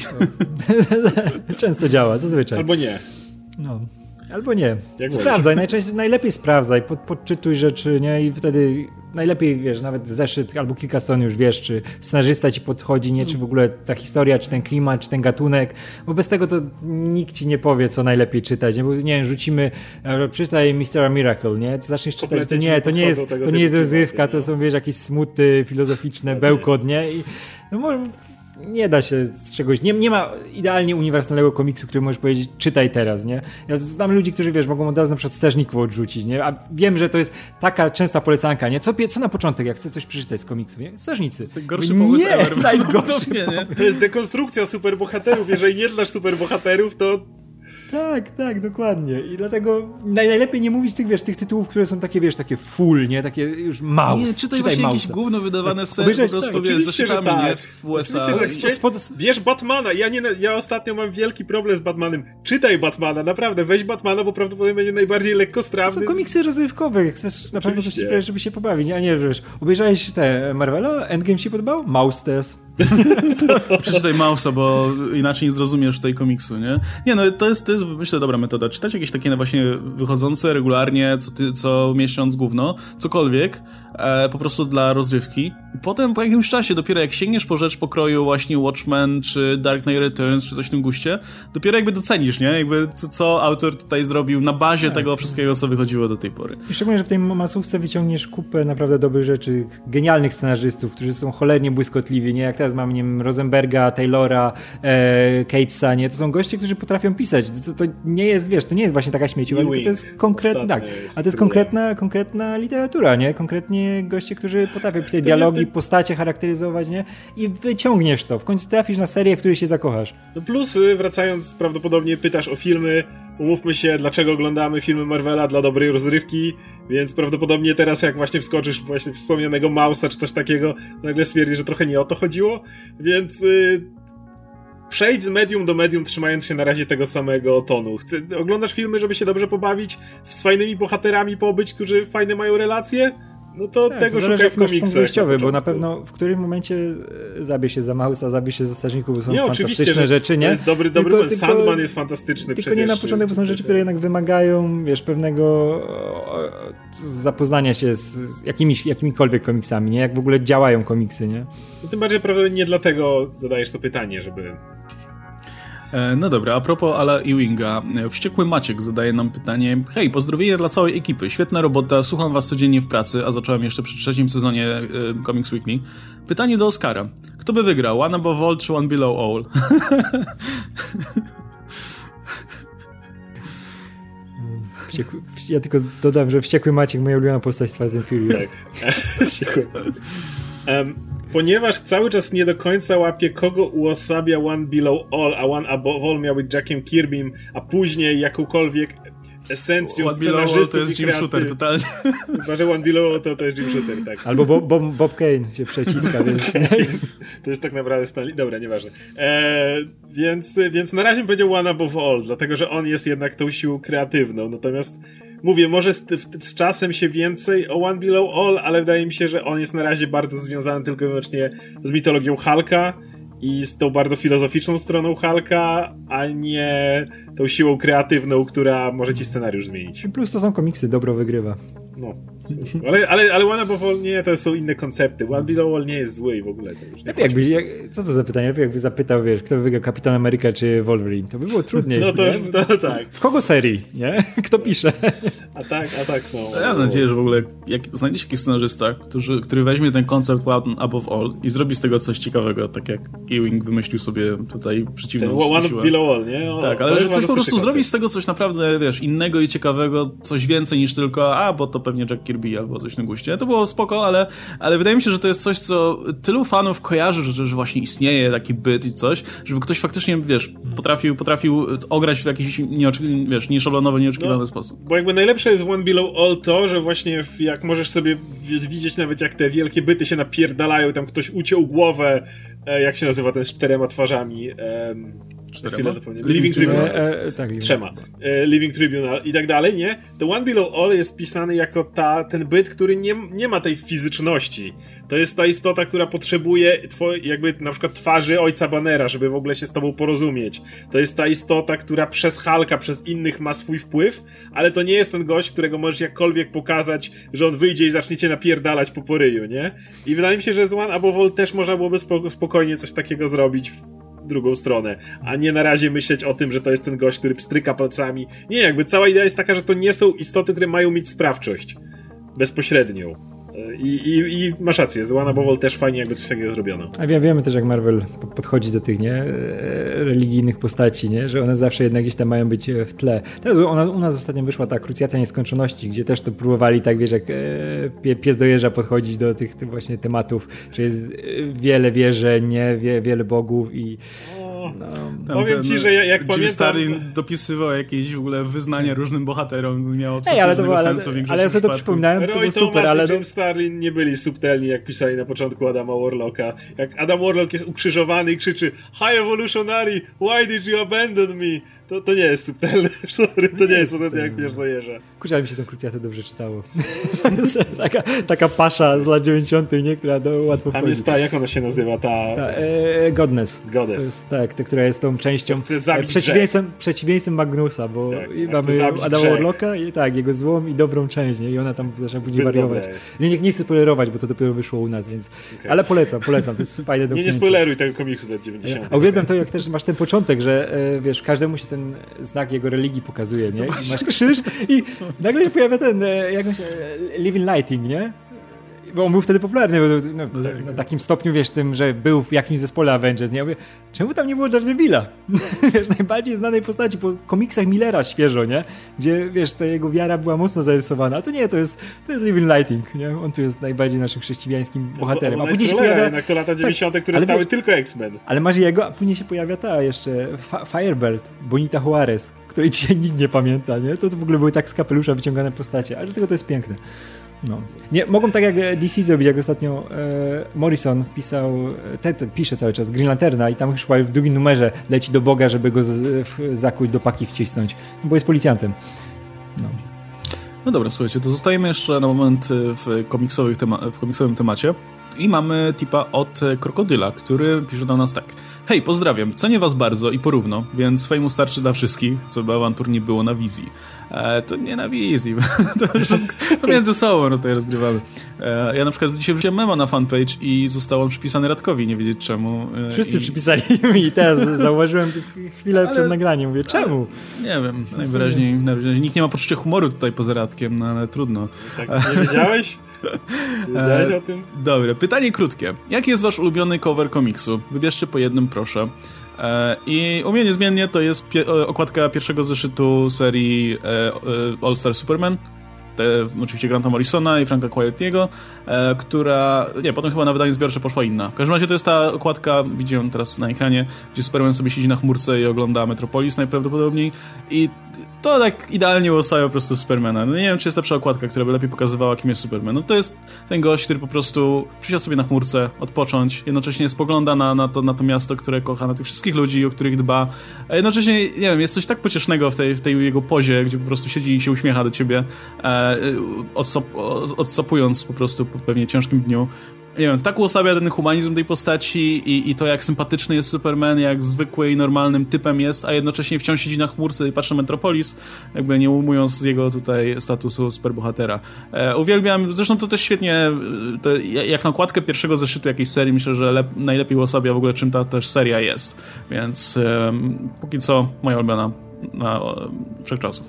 Często działa, zazwyczaj. Albo nie. No. Albo nie. Jak sprawdzaj, najczęściej, najlepiej sprawdzaj, pod, podczytuj rzeczy, nie? I wtedy najlepiej, wiesz, nawet zeszyt albo kilka stron już wiesz, czy scenarzysta ci podchodzi, nie? Czy w ogóle ta historia, czy ten klimat, czy ten gatunek, bo bez tego to nikt ci nie powie, co najlepiej czytać, nie? Bo nie wiem, rzucimy, przeczytaj mister Miracle, nie? Ty zaczniesz czytać, to nie, to nie jest, to nie jest rozrywka, to są, wiesz, jakieś smuty filozoficzne, bełkot, nie? I no może nie da się z czegoś, nie, nie ma idealnie uniwersalnego komiksu, który możesz powiedzieć, czytaj teraz, nie? Ja znam ludzi, którzy, wiesz, mogą od razu na przykład Strażników odrzucić, nie? A wiem, że to jest taka częsta polecanka, nie? Co, co na początek, jak chcę coś przeczytać z komiksu, nie? Strażnicy. To jest ten gorszy pomysł nie, ever. najgorszy nie, nie? To jest dekonstrukcja superbohaterów. Jeżeli nie znasz superbohaterów, to Tak, tak, dokładnie. I dlatego naj, najlepiej nie mówić tych, wiesz, tych tytułów, które są takie, wiesz, takie full, nie? Takie już mouse. Nie, czytaj, czytaj właśnie jakieś gówno wydawane z Obejrzeć, po prostu, tak, wiesz, oczywiście, zeszytami, że tak. nie? W U S A. Oczywiście, że tak. Spod... Bierz Batmana. Ja, nie, ja ostatnio mam wielki problem z Batmanem. Czytaj Batmana, naprawdę. Weź Batmana, bo prawdopodobnie będzie najbardziej lekkostrawny. To są komiksy rozrywkowe, jak chcesz naprawdę coś Oczywiście. sprawić, żeby się pobawić, a nie, że wiesz, obejrzałeś te Marvela, Endgame ci się podobał? Mouse test. Przeczytaj Mouse'a, bo inaczej nie zrozumiesz tej komiksu, nie? Nie, no to jest, to jest myślę, dobra metoda. Czytać jakieś takie właśnie wychodzące regularnie, co, ty, co miesiąc gówno, cokolwiek, e, po prostu dla rozrywki. I potem po jakimś czasie, dopiero jak sięgniesz po rzecz pokroju właśnie Watchmen, czy Dark Knight Returns, czy coś w tym guście, dopiero jakby docenisz, nie? Jakby co, co autor tutaj zrobił na bazie tak, tego wszystkiego, co wychodziło do tej pory. I szczególnie, że w tej masówce wyciągniesz kupę naprawdę dobrych rzeczy, genialnych scenarzystów, którzy są cholernie błyskotliwi, nie? Jak teraz mamy, nie wiem, Rosenberga, Taylora, e, Catesa, nie? To są goście, którzy potrafią pisać. To, to nie jest, wiesz, to nie jest właśnie taka śmieciowa, tylko to jest konkretna, tak, jest a to jest konkretna, konkretna literatura, nie? Konkretnie goście, którzy potrafią pisać dialogi, nie, ty... postacie charakteryzować, nie? I wyciągniesz to. W końcu trafisz na serię, w której się zakochasz. No plus, wracając, prawdopodobnie pytasz o filmy. Umówmy się, dlaczego oglądamy filmy Marvela dla dobrej rozrywki, więc prawdopodobnie teraz jak właśnie wskoczysz właśnie wspomnianego Mouse'a czy coś takiego, nagle stwierdzisz, że trochę nie o to chodziło, więc yy, przejdź z medium do medium, trzymając się na razie tego samego tonu. Chce, oglądasz filmy, żeby się dobrze pobawić, z fajnymi bohaterami pobyć, którzy fajne mają relacje? No to tak, tego to szukaj w komiksach. Na bo na pewno w którym momencie zabie się za Mouse'a, zabie się za Strażników, bo są nie, fantastyczne rzeczy, nie? To jest dobry, dobry tylko, tylko, Sandman jest fantastyczny tylko przecież. Tylko nie na początek, bo są rzeczy, które jednak wymagają, wiesz, pewnego zapoznania się z jakimiś, jakimikolwiek komiksami, nie? Jak w ogóle działają komiksy, nie? No tym bardziej prawdopodobnie nie dlatego zadajesz to pytanie, żeby... No dobra, a propos Ala Ewinga, Wściekły Maciek zadaje nam pytanie: hej, pozdrowienia dla całej ekipy, świetna robota, słucham was codziennie w pracy, a zacząłem jeszcze przy trzecim sezonie e, Comics Weekly. Pytanie do Oskara: kto by wygrał, One Above All czy One Below All? Wściekły, ja tylko dodam, że Wściekły Maciek, moja ulubiona postać z Fast and Furious. Tak. um, ponieważ cały czas nie do końca łapie, kogo uosabia One Below All, a One Above All miał być Jackiem Kirbym, a później jakąkolwiek esencją One scenarzystów to jest Jim Shooter totalnie. Chyba, że One Below to, to jest Jim Shooter, tak. Albo Bob, Bob, Bob Kane się przeciska, więc... To jest tak naprawdę Stanley... Dobra, nieważne. Eee, więc, więc na razie powiedział One Above All, dlatego, że on jest jednak tą siłą kreatywną, natomiast mówię, może z, z czasem się więcej o One Below All, ale wydaje mi się, że on jest na razie bardzo związany tylko i wyłącznie z mitologią Hulka i z tą bardzo filozoficzną stroną Hulka, a nie tą siłą kreatywną, która może ci scenariusz zmienić. Plus to są komiksy, dobro wygrywa. No, ale, ale, ale One Above All nie, to są inne koncepty. One Below All nie jest zły w ogóle. To już nie jakby, jak, co to za pytanie? Lepiej jakby zapytał, wiesz, kto wygrał, Kapitan Ameryka czy Wolverine. To by było trudniej. No to, to tak. W kogo serii, nie? Kto pisze? A tak, a tak są. No. Ja mam nadzieję, że w ogóle jak znajdziecie jakiś scenarzysta, który, który weźmie ten koncept One Above All i zrobi z tego coś ciekawego, tak jak Ewing wymyślił sobie tutaj przeciwną ten One siłę. Below All, nie? O, tak, ale że ktoś po prostu zrobi z tego coś naprawdę, wiesz, innego i ciekawego, coś więcej niż tylko, a, bo to pewnie Jack Kirby albo coś na guście. To było spoko, ale, ale wydaje mi się, że to jest coś, co tylu fanów kojarzy, że, że właśnie istnieje taki byt i coś, żeby ktoś faktycznie, wiesz, potrafił, potrafił ograć w jakiś nieoczy- wiesz, nieszablonowy, nieoczekiwany no, sposób. Bo jakby najlepsze jest w One Below All to, że właśnie w, jak możesz sobie w, widzieć nawet jak te wielkie byty się napierdalają, tam ktoś uciął głowę, e, jak się nazywa ten z czterema twarzami, e, Czterema? Living, Living Tribunal. E, e, tak, Living. Trzema. E, Living Tribunal i tak dalej, nie? To One Below All jest pisany jako ta, ten byt, który nie, nie ma tej fizyczności. To jest ta istota, która potrzebuje twoj, jakby na przykład twarzy ojca Bannera, żeby w ogóle się z tobą porozumieć. To jest ta istota, która przez Hulka, przez innych ma swój wpływ, ale to nie jest ten gość, którego możesz jakkolwiek pokazać, że on wyjdzie i zacznie cię napierdalać po poryju, nie? I wydaje mi się, że z One Above All też można byłoby spokojnie coś takiego zrobić w drugą stronę, a nie na razie myśleć o tym, że to jest ten gość, który pstryka palcami. Nie, jakby cała idea jest taka, że to nie są istoty, które mają mieć sprawczość bezpośrednią. I, i, i masz rację, z One Above All też fajnie jakby coś takiego zrobiono. A wie, wiemy też, jak Marvel podchodzi do tych, nie, religijnych postaci, nie, że one zawsze jednak gdzieś tam mają być w tle. Teraz ona, u nas ostatnio wyszła ta Krucjata Nieskończoności, gdzie też to próbowali, tak wiesz, jak e, pies do jeża podchodzić do tych, tych właśnie tematów, że jest wiele wierzeń, nie, wie, wiele bogów i no, powiem ten, ci, że jak Jim pamiętam... Starlin dopisywał jakieś w ogóle wyznania różnym bohaterom, miało Ej, ale to było, sensu ale, ale ja sobie to przypominałem, to było super, ale... Jim Starlin nie byli subtelni, jak pisali na początku Adama Warlocka. Jak Adam Warlock jest ukrzyżowany i krzyczy High Evolutionary, why did you abandon me? To, to nie jest subtelne, sorry, to nie jest subtelne, jak piesz do jeża. Kurczę, mi się tą Krucjatę dobrze czytało. taka, taka pasza z lat dziewięćdziesiątych, nie? Która do, łatwo Tam wchodzi. jest ta, jak ona się nazywa? Ta... ta e, Godness. Goddess. To jest, tak, ta, która jest tą częścią e, przeciwieństwem, przeciwieństwem Magnusa, bo tak, mamy Adama Warlocka i tak, jego złą i dobrą część, nie? I ona tam zaczyna później wariować. Nie, nie, nie chcę spoilerować, bo to dopiero wyszło u nas, więc... Okay. Ale polecam, polecam, to jest fajne dokumencie. Nie, nie spoileruj tego komiksu lat dziewięćdziesiątych. A uwielbiam to, jak też masz ten początek, że e, wiesz, każdemu się ten znak jego religii pokazuje, nie? I masz krzyż i nagle się pojawia ten, jak on się, Living Lighting, nie? Bo on był wtedy popularny, bo, no, no, na takim stopniu, wiesz, tym, że był w jakimś zespole Avengers, nie? Ja mówię, czemu tam nie było Daredevila? Wiesz, najbardziej znanej postaci po komiksach Millera świeżo, nie? Gdzie, wiesz, ta jego wiara była mocno zarysowana, a to nie, to jest, to jest Living Lighting, nie? On tu jest najbardziej naszym chrześcijańskim bohaterem. A później się cholera, pojawia... jednak to lata dziewięćdziesiąte, tak, które stały wiesz, tylko X-Men. Ale masz jego, a później się pojawia ta jeszcze Firebird, Bonita Juarez, której dzisiaj nikt nie pamięta, nie? To, to w ogóle były tak z kapelusza wyciągane postacie, ale dlatego to jest piękne. No. Nie, mogą tak jak D C zrobić, jak ostatnio e, Morrison pisał, te, te, pisze cały czas Green Lanterna i tam już chyba w drugim numerze leci do Boga, żeby go z, w, zakuć do paki wcisnąć, bo jest policjantem. No. No dobra, słuchajcie, to zostajemy jeszcze na moment w, komiksowych tema- w komiksowym temacie i mamy tipa od Krokodyla, który pisze do nas tak. Hej, pozdrawiam, cenię was bardzo i porówno, więc fejmu starczy dla wszystkich, co by awantur nie było na wizji. E, to nie na wizji, to, to między sobą no, tutaj rozgrywamy. E, ja na przykład dzisiaj wrzuciłem mema na fanpage i zostałem przypisany Radkowi, nie wiedzieć czemu. E, Wszyscy i... przypisali mi i teraz zauważyłem chwilę ale, przed nagraniem, mówię, czemu? Ale, nie wiem, najwyraźniej, najwyraźniej nikt nie ma poczucia humoru tutaj poza Radkiem, no ale trudno. Tak, nie wiedziałeś? Wiedziałeś o tym? Dobra, pytanie krótkie. Jaki jest wasz ulubiony cover komiksu? Wybierzcie po jednym, proszę. I u mnie niezmiennie to jest pie- okładka pierwszego zeszytu serii All Star Superman. Te, oczywiście Granta Morrisona i Franka Quitely'ego, e, która, nie, potem chyba na wydanie zbiorcze poszła inna. W każdym razie to jest ta okładka, widzimy teraz na ekranie, gdzie Superman sobie siedzi na chmurce i ogląda Metropolis najprawdopodobniej i to tak idealnie uosabia po prostu Supermana. No nie wiem, czy jest lepsza okładka, która by lepiej pokazywała, kim jest Superman. No to jest ten gość, który po prostu przysiadł sobie na chmurce, odpocząć, jednocześnie spogląda na, na, to, na to miasto, które kocha, na tych wszystkich ludzi, o których dba, a jednocześnie, nie wiem, jest coś tak pociesznego w tej, w tej jego pozie, gdzie po prostu siedzi i się uśmiecha do ciebie, e, odsap, odsapując po prostu po pewnie ciężkim dniu. Nie wiem, tak uosabia ten humanizm tej postaci i, i to, jak sympatyczny jest Superman, jak zwykły i normalnym typem jest, a jednocześnie wciąż siedzi na chmurce i patrzy na Metropolis, jakby nie ujmując jego tutaj statusu superbohatera. E, uwielbiam, zresztą to też świetnie, to jak na okładkę pierwszego zeszytu jakiejś serii, myślę, że lep, najlepiej uosabia w ogóle, czym ta też seria jest. Więc e, póki co moja ulubiona na e, wszechczasów.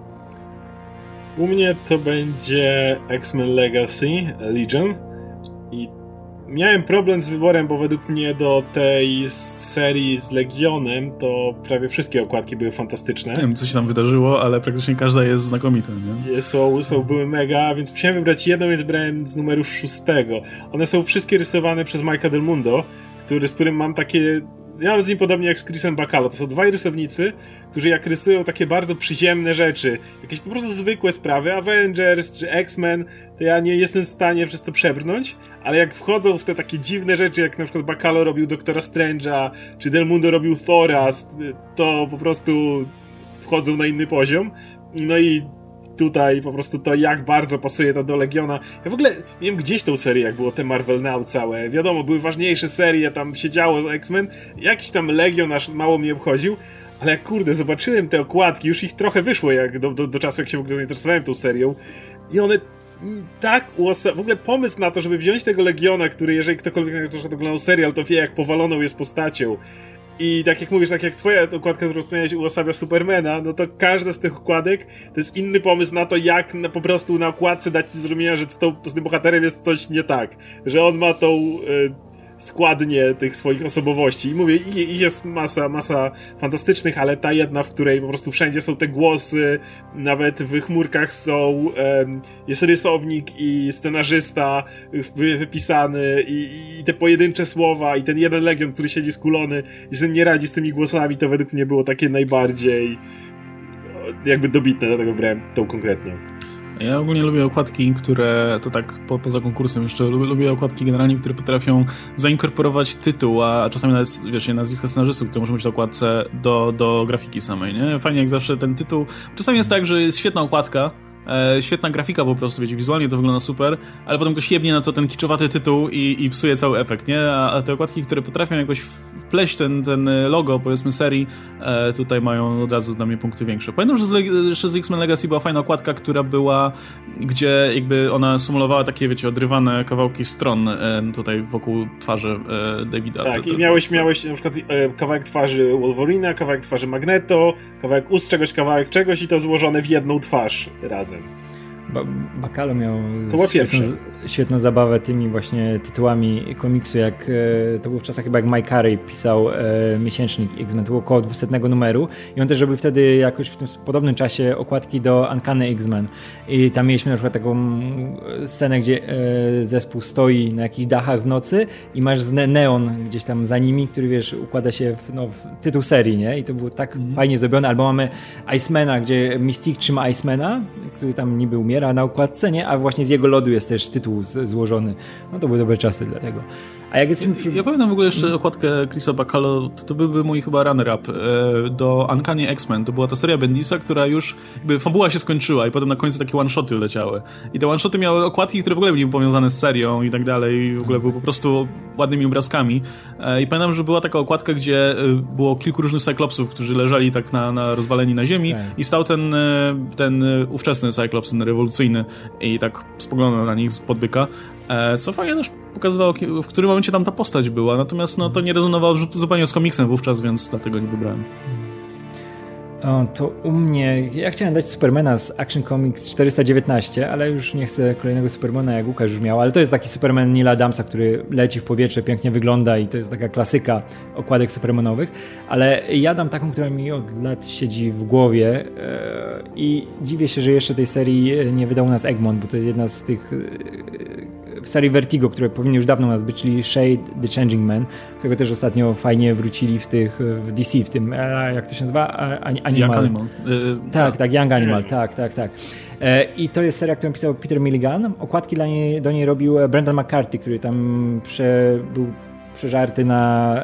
U mnie to będzie X-Men Legacy, Legion. I miałem problem z wyborem, bo według mnie do tej serii z Legionem to prawie wszystkie okładki były fantastyczne. Nie wiem, co się tam wydarzyło, ale praktycznie każda jest znakomita, nie? Są, są, były mega, więc musiałem wybrać jedną, więc wybrałem z numeru szóstego. One są wszystkie rysowane przez Mike'a Del Mundo, który, z którym mam takie... Ja mam z nim podobnie jak z Chrisem Bacalo. To są dwaj rysownicy, którzy jak rysują takie bardzo przyziemne rzeczy, jakieś po prostu zwykłe sprawy, Avengers czy X-Men, to ja nie jestem w stanie przez to przebrnąć, ale jak wchodzą w te takie dziwne rzeczy, jak na przykład Bacalo robił Doktora Strange'a, czy Del Mundo robił Thora, to po prostu wchodzą na inny poziom. No i tutaj po prostu to, jak bardzo pasuje to do Legiona. Ja w ogóle wiem gdzieś tą serię, jak było te Marvel Now całe. Wiadomo, były ważniejsze serie, tam się działo z X-Men. Jakiś tam Legion aż mało mnie obchodził. Ale jak kurde, zobaczyłem te okładki, już ich trochę wyszło jak do, do, do czasu, jak się w ogóle zainteresowałem tą serią. I one tak uosa... W ogóle pomysł na to, żeby wziąć tego Legiona, który, jeżeli ktokolwiek na przykład oglądał serial, to wie, jak powaloną jest postacią. I tak jak mówisz, tak jak twoja okładka, którą wspomniałeś, uosabia Supermana, no to każda z tych okładek to jest inny pomysł na to, jak na, po prostu na okładce dać ci zrozumienia, że z, tą, z tym bohaterem jest coś nie tak. Że on ma tą y, składnię tych swoich osobowości. I mówię, ich, ich jest masa, masa fantastycznych, ale ta jedna, w której po prostu wszędzie są te głosy, nawet w chmurkach są, y, jest rysownik i scenarzysta wy, wypisany i, i te pojedyncze słowa i ten jeden Legion, który siedzi skulony i sobie nie radzi z tymi głosami, to według mnie było takie najbardziej jakby dobitne, dlatego brałem tą konkretną. Ja ogólnie lubię okładki, które, to tak po, poza konkursem jeszcze, lubię, lubię okładki generalnie, które potrafią zainkorporować tytuł, a czasami nawet, wiesz, nazwiska scenarzystów, które muszą być na okładce do, do grafiki samej, nie? Fajnie jak zawsze ten tytuł, czasami jest tak, że jest świetna okładka, E, świetna grafika po prostu, wiecie, wizualnie to wygląda super, ale potem ktoś jebnie na to ten kiczowaty tytuł i, i psuje cały efekt, nie? A, a te okładki, które potrafią jakoś wpleść ten, ten logo, powiedzmy, serii, e, tutaj mają od razu dla mnie punkty większe. Pamiętam, że z, jeszcze z X-Men Legacy była fajna okładka, która była, gdzie jakby ona symulowała takie, wiecie, odrywane kawałki stron e, tutaj wokół twarzy e, Davida. Tak, to, to, i miałeś, miałeś na przykład e, kawałek twarzy Wolverina, kawałek twarzy Magneto, kawałek ust czegoś, kawałek czegoś i to złożone w jedną twarz razem. Ba- Bacalo miał świetną, świetną zabawę tymi właśnie tytułami komiksu, jak e, to było w czasach chyba jak Mike Carey pisał e, miesięcznik X-Men, to było około dwusetnego numeru i on też robił wtedy jakoś w tym podobnym czasie okładki do Uncanny X-Men i tam mieliśmy na przykład taką scenę, gdzie e, zespół stoi na jakichś dachach w nocy i masz neon gdzieś tam za nimi, który wiesz, układa się w, no, w tytuł serii, nie? I to było tak mm. fajnie zrobione, albo mamy Icemana, gdzie Mystique trzyma Icemana, który tam niby umiera na układce, nie? A właśnie z jego lodu jest też tytuł z, złożony. No to były dobre czasy dlatego. A jak jesteśmy przy... Ja pamiętam w ogóle jeszcze okładkę Chrisa Bacalo, to, to byłby mój chyba runner-up e, do Uncanny X-Men. To była ta seria Bendisa, która już jakby fabuła się skończyła i potem na końcu takie one-shoty leciały. I te one-shoty miały okładki, które w ogóle były powiązane z serią i tak dalej. I w ogóle były po prostu ładnymi obrazkami. E, I pamiętam, że była taka okładka, gdzie było kilku różnych Cyclopsów, którzy leżeli tak na, na rozwaleni na ziemi tak. I stał ten, ten ówczesny Cyclops, ten rewolucyjny i tak spoglądał na nich z podbyka. Co fajnie też pokazywało, w którym momencie tam ta postać była, natomiast no, to nie rezonowało zupełnie z komiksem wówczas, więc dlatego nie wybrałem. O, to u mnie... Ja chciałem dać Supermana z Action Comics czterysta dziewiętnaście, ale już nie chcę kolejnego Supermana, jak Łukasz już miał, ale to jest taki Superman Neila Adamsa, który leci w powietrze, pięknie wygląda i to jest taka klasyka okładek supermanowych, ale ja dam taką, która mi od lat siedzi w głowie yy, i dziwię się, że jeszcze tej serii nie wydał u nas Egmont, bo to jest jedna z tych yy, w serii Vertigo, które powinny już dawno u nas być, czyli Shade the Changing Man, którego też ostatnio fajnie wrócili w tych w D C, w tym, jak to się nazywa? Animal. Young Animal. Yy, tak, tak, Young Animal, tak, tak, tak. I to jest seria, którą pisał Peter Milligan. Okładki dla niej, do niej robił Brendan McCarthy, który tam prze, był przeżarty na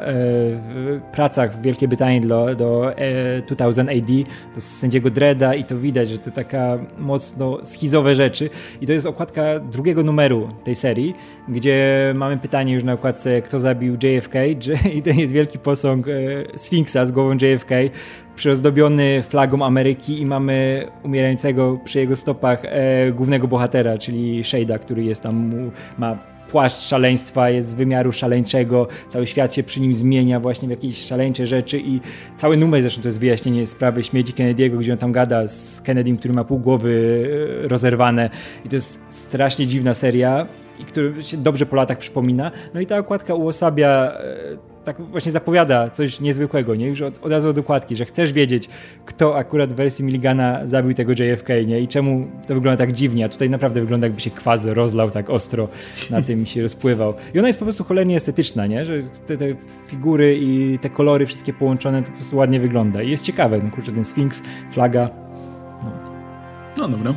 e, pracach w Wielkiej Brytanii do, do e, dwa tysiące A D, do sędziego Dredda i to widać, że to taka mocno schizowe rzeczy. I to jest okładka drugiego numeru tej serii, gdzie mamy pytanie już na okładce, kto zabił J F K i to jest wielki posąg e, Sfinksa z głową J F K, przyozdobiony flagą Ameryki i mamy umierającego przy jego stopach e, głównego bohatera, czyli Shade'a, który jest tam, ma płaszcz szaleństwa, jest z wymiaru szaleńczego, cały świat się przy nim zmienia właśnie w jakieś szaleńcze rzeczy i cały numer zresztą to jest wyjaśnienie sprawy śmierci Kennedy'ego, gdzie on tam gada z Kennedym, który ma pół głowy rozerwane i to jest strasznie dziwna seria i która się dobrze po latach przypomina. No i ta okładka uosabia, tak właśnie zapowiada coś niezwykłego, nie? Już od, od razu od okładki, że chcesz wiedzieć, kto akurat w wersji Milligana zabił tego J F K, nie? I czemu to wygląda tak dziwnie, a tutaj naprawdę wygląda, jakby się kwas rozlał tak ostro na tym i się rozpływał. I ona jest po prostu cholernie estetyczna, nie? Że te, te figury i te kolory wszystkie połączone, to po prostu ładnie wygląda. I jest ciekawe, no kurczę, ten Sfinks, flaga. No, no dobra.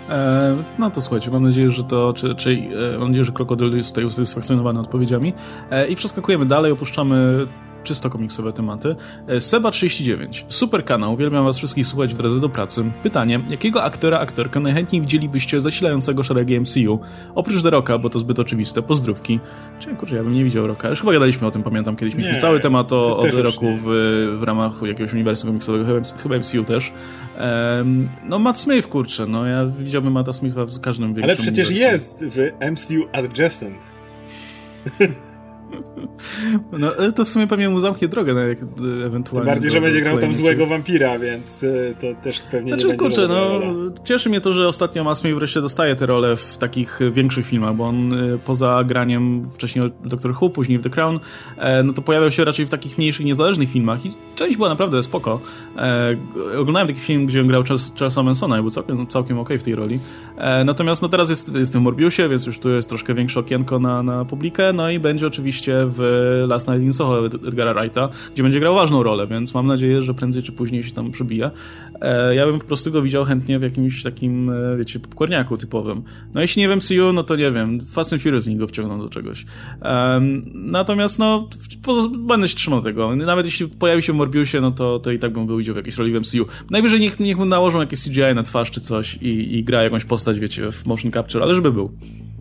E, no to słuchajcie, mam nadzieję, że to, czy, czy, e, mam nadzieję, że Krokodyl jest tutaj usatysfakcjonowany odpowiedziami e, i przeskakujemy dalej, opuszczamy czysto komiksowe tematy. E, Seba trzydzieści dziewięć. Super kanał, uwielbiam was wszystkich słuchać w drodze do pracy. Pytanie, jakiego aktora, aktorkę najchętniej widzielibyście zasilającego szeregi M C U? Oprócz The Rocka, bo to zbyt oczywiste. Pozdrówki. Czy kurczę, ja bym nie widział Rocka. Już chyba gadaliśmy o tym, pamiętam, kiedyś mieliśmy cały temat o, o The Rocku w, w ramach jakiegoś uniwersum komiksowego, chyba, chyba M C U też. Um, no Matt Smith, kurczę, no ja widziałbym Matta Smitha w każdym większym Ale przecież uniwersum. jest w M C U Adjacent. No to w sumie pewnie mu zamknie drogę na jak, ewentualnie. Tym bardziej, do, że będzie grał tam złego tych... wampira, więc to też pewnie znaczy, nie będzie kurczę, no rola. cieszy mnie to, że ostatnio Matt Smith wreszcie dostaje te role w takich większych filmach, bo on poza graniem wcześniej Doctor Who, później w The Crown, no to pojawiał się raczej w takich mniejszych, niezależnych filmach i część była naprawdę spoko. E, oglądałem taki film, gdzie on grał Charlesa Mansona i był całkiem, całkiem okej w tej roli. E, natomiast no teraz jest, jest w Morbiusie, więc już tu jest troszkę większe okienko na, na publikę, no i będzie oczywiście w Last Night in Soho Edgara Wrighta, gdzie będzie grał ważną rolę, więc mam nadzieję, że prędzej czy później się tam przebije. E, ja bym po prostu go widział chętnie w jakimś takim, wiecie, popcorniaku typowym. No jeśli nie w M C U, no to nie wiem, Fast and Furious nie go wciągną do czegoś. E, natomiast no, będę się trzymał tego. Nawet jeśli pojawi się w Morbiusie, no to, to i tak bym go widział w jakiejś roli w M C U. Najwyżej niech, niech mu nałożą jakieś C G I na twarz czy coś i, i gra jakąś postać, wiecie, w motion capture, ale żeby był.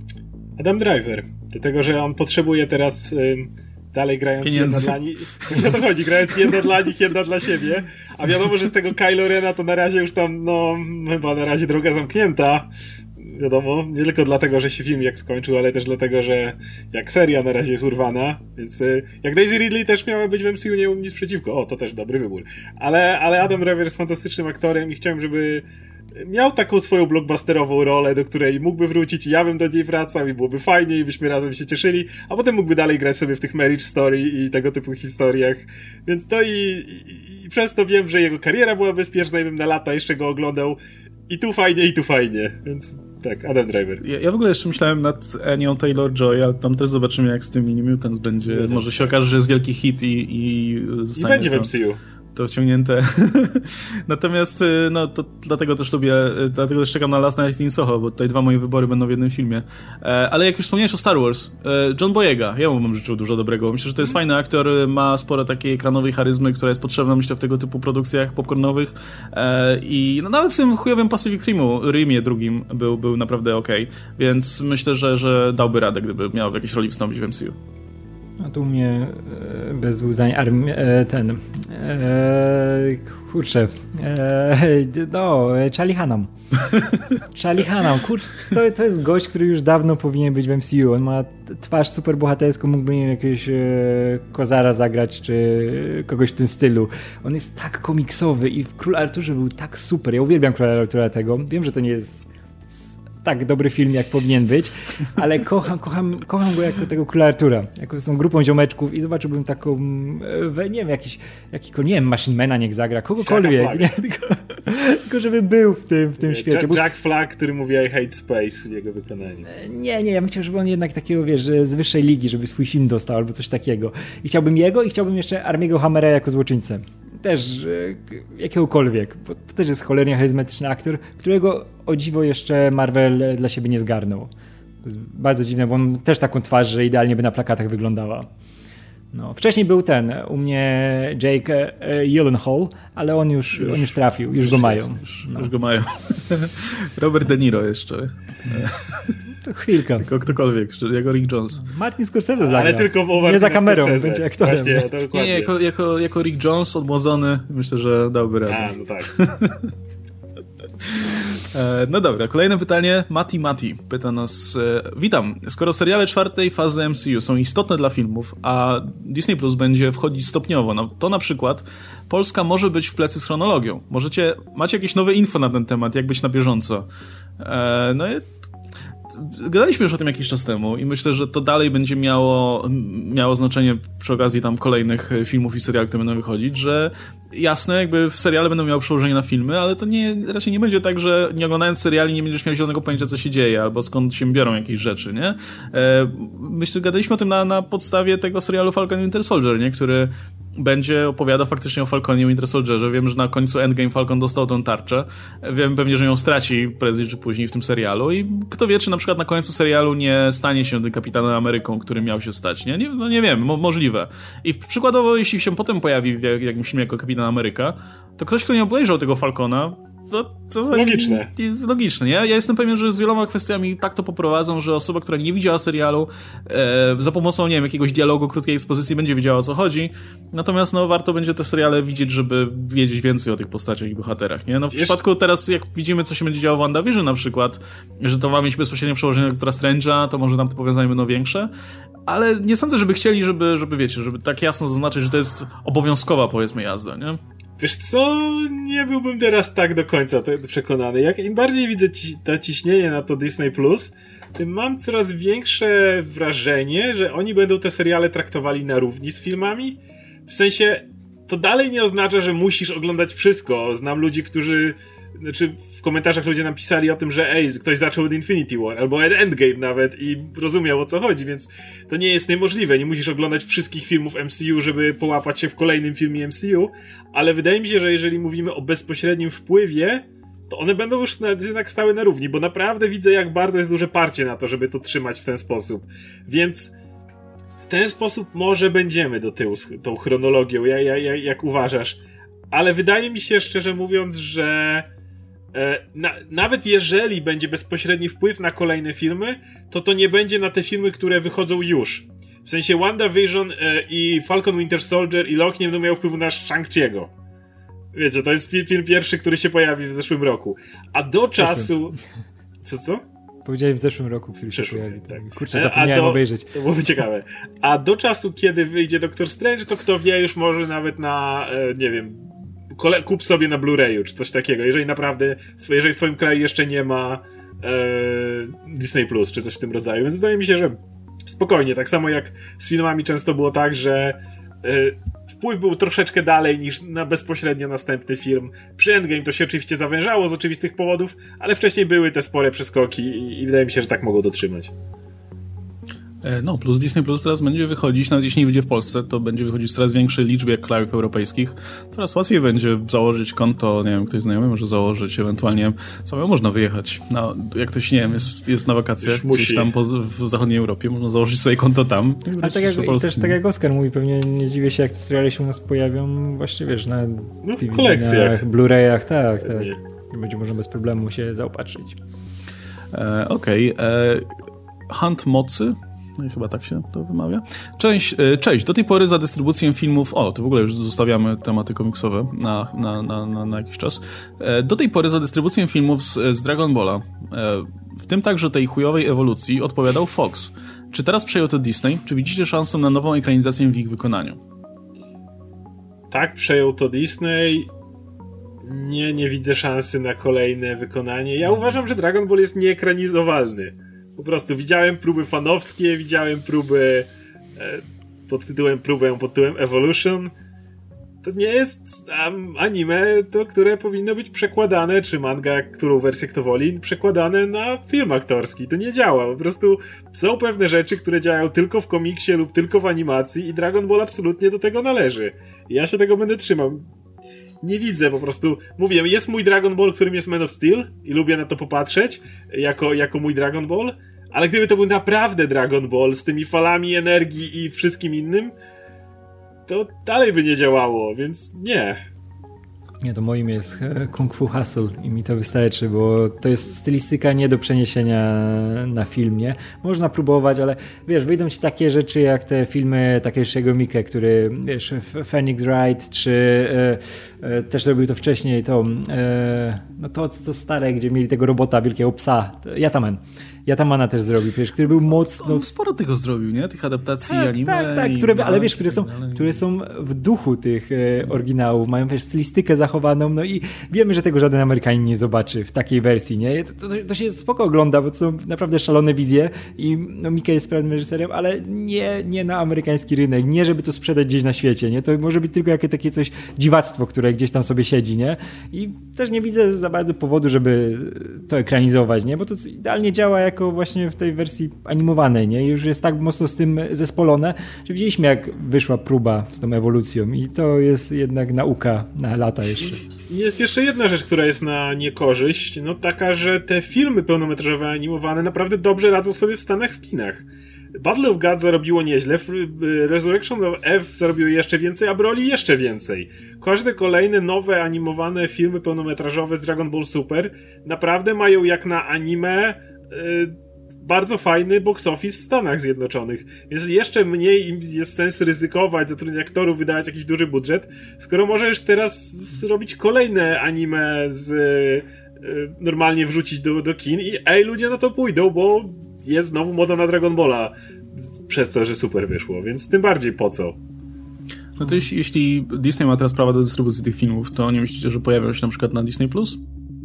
Adam Driver. Dlatego, że on potrzebuje teraz... Yy... dalej grając pieniędzy. Jedna dla nich. Właśnie o to chodzi, grając jedna dla nich, jedna dla siebie. A wiadomo, że z tego Kylo Rena to na razie już tam, no, chyba na razie droga zamknięta. Wiadomo, nie tylko dlatego, że się film jak skończył, ale też dlatego, że jak seria na razie jest urwana, więc jak Daisy Ridley też miała być w M C U, nie mam nic przeciwko. O, to też dobry wybór. Ale, ale Adam Driver jest fantastycznym aktorem i chciałem, żeby miał taką swoją blockbusterową rolę, do której mógłby wrócić i ja bym do niej wracał i byłoby fajnie i byśmy razem się cieszyli, a potem mógłby dalej grać sobie w tych Marriage Story i tego typu historiach. Więc to i, i, i przez to wiem, że jego kariera była bezpieczna i bym na lata jeszcze go oglądał i tu fajnie, i tu fajnie. Więc tak, Adam Driver. Ja, ja w ogóle jeszcze myślałem nad Anią Taylor-Joy, ale tam też zobaczymy, jak z tymi New Mutants będzie. No, może się okaże, że jest wielki hit i i, I będzie w M C U. To wciągnięte. Natomiast no to dlatego też lubię, dlatego też czekam na Last Night in Soho, bo tutaj dwa moje wybory będą w jednym filmie. Ale jak już wspomniałeś o Star Wars, John Boyega, ja mu bym życzył dużo dobrego. Myślę, że to jest fajny aktor, ma sporo takiej ekranowej charyzmy, która jest potrzebna, myślę, w tego typu produkcjach popcornowych. I no, nawet w tym chujowym Pacific Rimu, Rimie drugim był, był naprawdę okej. Okay. Więc myślę, że, że dałby radę, gdyby miał w jakiejś roli wstąpić w M C U. No to u mnie e, bez dwóch zdań armi- e, ten e, kurczę e, no, Charlie Hunnam. Charlie Hunnam, kurczę, to, to jest gość, który już dawno powinien być w M C U. On ma twarz super bohaterską, mógłby nie jakiegoś e, Kozara zagrać, czy kogoś w tym stylu. On jest tak komiksowy i w Król Arturze był tak super. Ja uwielbiam Króla Artura tego. Wiem, że to nie jest tak dobry film, jak powinien być, ale kocham, kocham, kocham go jako tego Króla Artura, jako z tą grupą ziomeczków i zobaczyłbym taką, nie wiem, jakiś, jakiego, nie wiem, Machine Mana niech zagra, kogokolwiek, nie? Tylko, tylko żeby był w tym, w tym świecie. Jack, Jack Flag, który mówi I hate space w jego wykonaniu. Nie, nie, ja bym chciał, żeby on jednak takiego, wiesz, z wyższej ligi, żeby swój film dostał albo coś takiego. I chciałbym jego i chciałbym jeszcze Armiego Hammera jako złoczyńcę. Też jakiegokolwiek, bo to też jest cholernie charyzmatyczny aktor, którego o dziwo jeszcze Marvel dla siebie nie zgarnął. To jest bardzo dziwne, bo on też taką twarz, że idealnie by na plakatach wyglądała. No, wcześniej był ten, u mnie Jake Gyllenhaal, ale on już, już, on już trafił, już go mają. Już, no. już go mają. Robert De Niro jeszcze. To chwilkę. Tylko ktokolwiek, jako Rick Jones. Martin Scorsese zagra. Ale tylko bo nie za kamerą, Scorsese. będzie aktorem. Właśnie, to dokładnie. Nie, jako, jako, jako Rick Jones, odmłodzony, myślę, że dałby radę. A, no tak. No dobra, kolejne pytanie. Mati Mati pyta nas: witam, skoro seriale czwartej fazy M C U są istotne dla filmów, a Disney Plus będzie wchodzić stopniowo, no to na przykład Polska może być w plecy z chronologią. Możecie, macie jakieś nowe info na ten temat, jak być na bieżąco? No i gadaliśmy już o tym jakiś czas temu i myślę, że to dalej będzie miało, miało znaczenie przy okazji tam kolejnych filmów i seriali, które będą wychodzić, że jasne, jakby w seriale będą miały przełożenie na filmy, ale to nie, raczej nie będzie tak, że nie oglądając seriali nie będziesz miał zielonego pojęcia, co się dzieje, albo skąd się biorą jakieś rzeczy, nie? Myślę, gadaliśmy o tym na, na podstawie tego serialu Falcon i Winter Soldier, nie? Który będzie opowiadał faktycznie o Falconie i Winter Soldierze. Wiem, że na końcu Endgame Falcon dostał tą tarczę. Wiem pewnie, że ją straci prędzej czy później w tym serialu i kto wie, czy na przykład na końcu serialu nie stanie się tym Kapitanem Ameryką, który miał się stać, nie? nie no nie wiem, mo- możliwe. I przykładowo, jeśli się potem pojawi w jakimś filmie jako Kapitan Ameryka, to ktoś, kto nie obejrzał tego Falcona, to, to logiczne. Jest logiczne, nie? Ja jestem pewien, że z wieloma kwestiami tak to poprowadzą, że osoba, która nie widziała serialu, e, za pomocą, nie wiem, jakiegoś dialogu, krótkiej ekspozycji będzie wiedziała, o co chodzi. Natomiast, no, warto będzie te seriale widzieć, żeby wiedzieć więcej o tych postaciach i bohaterach, nie? No, w Wiesz... przypadku teraz, jak widzimy, co się będzie działo w WandaVision na przykład, że to ma mieć bezpośrednie przełożenie na Doktora Strange'a, to może tam te powiązania będą większe, ale nie sądzę, żeby chcieli, żeby, żeby wiecie, żeby tak jasno zaznaczyć, że to jest obowiązkowa, powiedzmy, jazda, nie? Wiesz co, nie byłbym teraz tak do końca przekonany. Jak im bardziej widzę ci, to ciśnienie na to Disney Plus, tym mam coraz większe wrażenie, że oni będą te seriale traktowali na równi z filmami. W sensie, to dalej nie oznacza, że musisz oglądać wszystko. Znam ludzi, którzy... Znaczy w komentarzach ludzie napisali o tym, że ej, ktoś zaczął od Infinity War, albo od Endgame nawet i rozumiał, o co chodzi, więc to nie jest niemożliwe. Nie musisz oglądać wszystkich filmów M C U, żeby połapać się w kolejnym filmie M C U, ale wydaje mi się, że jeżeli mówimy o bezpośrednim wpływie, to one będą już jednak stały na równi, bo naprawdę widzę, jak bardzo jest duże parcie na to, żeby to trzymać w ten sposób. Więc w ten sposób może będziemy do tyłu z tą chronologią, ja, ja, ja, jak uważasz. Ale wydaje mi się, szczerze mówiąc, że Na, nawet jeżeli będzie bezpośredni wpływ na kolejne filmy, to to nie będzie na te filmy, które wychodzą już. W sensie WandaVision e, i Falcon Winter Soldier i Loki nie będą miały wpływu na Shang-Chi'ego. Wiecie, to jest film pierwszy, który się pojawi w zeszłym roku. A do czasu... Co, co? Powiedziałeś w zeszłym roku, który się pojawi. Tak. Kurczę, zapomniałem do, obejrzeć. To byłoby ciekawe. A do czasu, kiedy wyjdzie Doctor Strange, to kto wie, już może nawet na, e, nie wiem... kup sobie na Blu-rayu, czy coś takiego, jeżeli naprawdę, jeżeli w twoim kraju jeszcze nie ma e, Disney Plus, czy coś w tym rodzaju, więc wydaje mi się, że spokojnie, tak samo jak z filmami często było tak, że e, wpływ był troszeczkę dalej niż na bezpośrednio następny film. Przy Endgame to się oczywiście zawężało z oczywistych powodów, ale wcześniej były te spore przeskoki i, i wydaje mi się, że tak mogą dotrzymać. No, plus Disney Plus teraz będzie wychodzić, nawet jeśli nie wyjdzie w Polsce, to będzie wychodzić w coraz większej liczbie krajów europejskich. Coraz łatwiej będzie założyć konto, nie wiem, ktoś znajomy może założyć, ewentualnie samemu można wyjechać. No, jak ktoś, nie wiem, jest, jest na wakacjach gdzieś tam po, w zachodniej Europie, można założyć sobie konto tam. Ale tak jak, też tak jak Oskar mówi, pewnie nie dziwię się, jak te seriale się u nas pojawią, właśnie wiesz, na no, w kolekcjach, Blu-rayach, tak, tak. I będzie można bez problemu się zaopatrzyć. E, Okej. Okay. Hunt Mocy Chyba tak się to wymawia. Cześć, cześć. Do tej pory za dystrybucję filmów... O, to w ogóle już zostawiamy tematy komiksowe na, na, na, na, na jakiś czas. Do tej pory za dystrybucję filmów z, z Dragon Balla, w tym także tej chujowej ewolucji, odpowiadał Fox. Czy teraz przejął to Disney? Czy widzicie szansę na nową ekranizację w ich wykonaniu? Tak, przejął to Disney. Nie, nie widzę szansy na kolejne wykonanie. Ja uważam, że Dragon Ball jest nieekranizowalny. Po prostu widziałem próby fanowskie, widziałem próby e, pod tytułem próbę pod tytułem Evolution. To nie jest um, anime, to, które powinno być przekładane, czy manga, którą wersję kto woli, przekładane na film aktorski. To nie działa. Po prostu są pewne rzeczy, które działają tylko w komiksie lub tylko w animacji i Dragon Ball absolutnie do tego należy. I ja się tego będę trzymał. Nie widzę po prostu. Mówię, jest mój Dragon Ball, którym jest Man of Steel i lubię na to popatrzeć jako, jako mój Dragon Ball, ale gdyby to był naprawdę Dragon Ball z tymi falami energii i wszystkim innym, to dalej by nie działało, więc nie. Nie, to moim jest Kung Fu Hustle i mi to wystarczy, bo to jest stylistyka nie do przeniesienia na film, nie? Można próbować, ale wiesz, wyjdą ci takie rzeczy jak te filmy Takeshi'ego Miike, który, wiesz, Phoenix Wright, czy e, e, też robił to wcześniej, to, e, no to, to stare, gdzie mieli tego robota, wielkiego psa, Yataman. Yatamana też zrobił, wiesz, który był mocno... On sporo tego zrobił, nie? Tych adaptacji tak, anime. Tak, tak, które, ale wiesz, które są, które są w duchu tych e, oryginałów, mają wiesz, stylistykę zachowaną, no i wiemy, że tego żaden Amerykanin nie zobaczy w takiej wersji, nie? To, to, to się spoko ogląda, bo to są naprawdę szalone wizje i no, Miike jest sprawnym reżyserem, ale nie, nie na amerykański rynek, nie żeby to sprzedać gdzieś na świecie, nie? To może być tylko jakieś takie coś dziwactwo, które gdzieś tam sobie siedzi, nie? I też nie widzę za bardzo powodu, żeby to ekranizować, nie? Bo to idealnie działa jak jako właśnie w tej wersji animowanej, nie? Już jest tak mocno z tym zespolone, że widzieliśmy jak wyszła próba z tą ewolucją i to jest jednak nauka na lata jeszcze. Jest jeszcze jedna rzecz, która jest na niekorzyść, no taka, że te filmy pełnometrażowe animowane naprawdę dobrze radzą sobie w Stanach, w kinach. Battle of God zarobiło nieźle, Resurrection of F zarobiło jeszcze więcej, a Broly jeszcze więcej. Każde kolejne nowe animowane filmy pełnometrażowe z Dragon Ball Super naprawdę mają jak na anime bardzo fajny box office w Stanach Zjednoczonych. Więc jeszcze mniej im jest sens ryzykować, zatrudniać aktorów, wydawać jakiś duży budżet, skoro możesz teraz zrobić kolejne anime z normalnie wrzucić do, do kin i ej, ludzie na to pójdą, bo jest znowu moda na Dragon Balla przez to, że Super wyszło, więc tym bardziej po co? No to jeśli, jeśli Disney ma teraz prawa do dystrybucji tych filmów, to nie myślicie, że pojawią się na przykład na Disney Plus?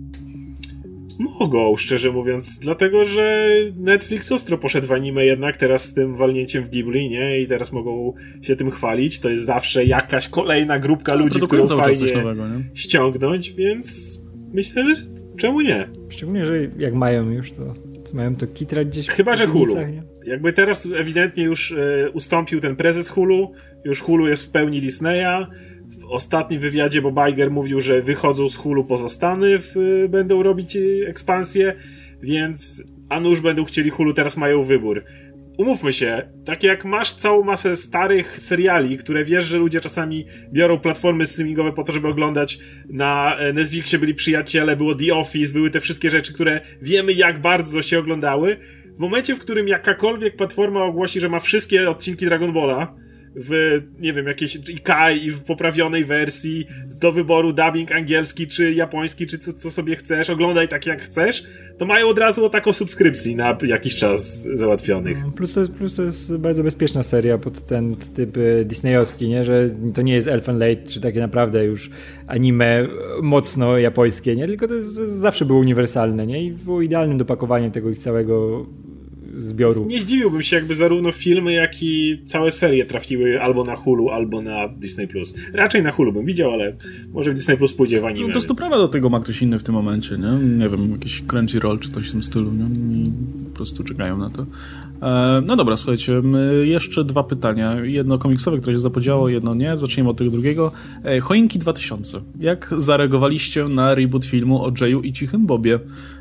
Mogą, szczerze mówiąc, dlatego, że Netflix ostro poszedł w anime jednak teraz z tym walnięciem w Ghibli, nie? I teraz mogą się tym chwalić. To jest zawsze jakaś kolejna grupka no, ludzi, którą fajnie nowego, nie? ściągnąć, więc myślę, że czemu nie? Szczególnie, że jak mają już to, to mają to kitrać gdzieś. Chyba, że Hulu. Nie? Jakby teraz ewidentnie już e, ustąpił ten prezes Hulu, już Hulu jest w pełni Disneya. W ostatnim wywiadzie Bob Iger mówił, że wychodzą z Hulu poza Stany, w, będą robić ekspansję, więc a nuż będą chcieli Hulu, teraz mają wybór. Umówmy się, tak jak masz całą masę starych seriali, które wiesz, że ludzie czasami biorą platformy streamingowe po to, żeby oglądać, na Netflixie byli Przyjaciele, było The Office, były te wszystkie rzeczy, które wiemy jak bardzo się oglądały. W momencie, w którym jakakolwiek platforma ogłosi, że ma wszystkie odcinki Dragon Balla, w, nie wiem, jakiejś Ikai i w poprawionej wersji, do wyboru dubbing angielski, czy japoński, czy co, co sobie chcesz, oglądaj tak jak chcesz, to mają od razu taką subskrypcji na jakiś czas załatwionych. Plus to, plus to jest bardzo bezpieczna seria pod ten typ disneyowski, nie? Że to nie jest Elfen Lied, czy takie naprawdę już anime mocno japońskie, nie? Tylko to, jest, to zawsze było uniwersalne, nie? I było idealnym dopakowaniem tego ich całego zbioru. Nie zdziwiłbym się, jakby zarówno filmy, jak i całe serie trafiły albo na Hulu, albo na Disney Plus. Raczej na Hulu bym widział, ale może w Disney Plus pójdzie w anime. No po prostu więc... prawa do tego ma ktoś inny w tym momencie, nie? Nie wiem, jakiś Crunchyroll czy coś w tym stylu, nie? I po prostu czekają na to. E, no dobra, słuchajcie, jeszcze dwa pytania. Jedno komiksowe, które się zapodziało, jedno nie. Zacznijmy od tego drugiego. E, Choinki dwa tysiące. Jak zareagowaliście na reboot filmu o Jayu i Cichym Bobie?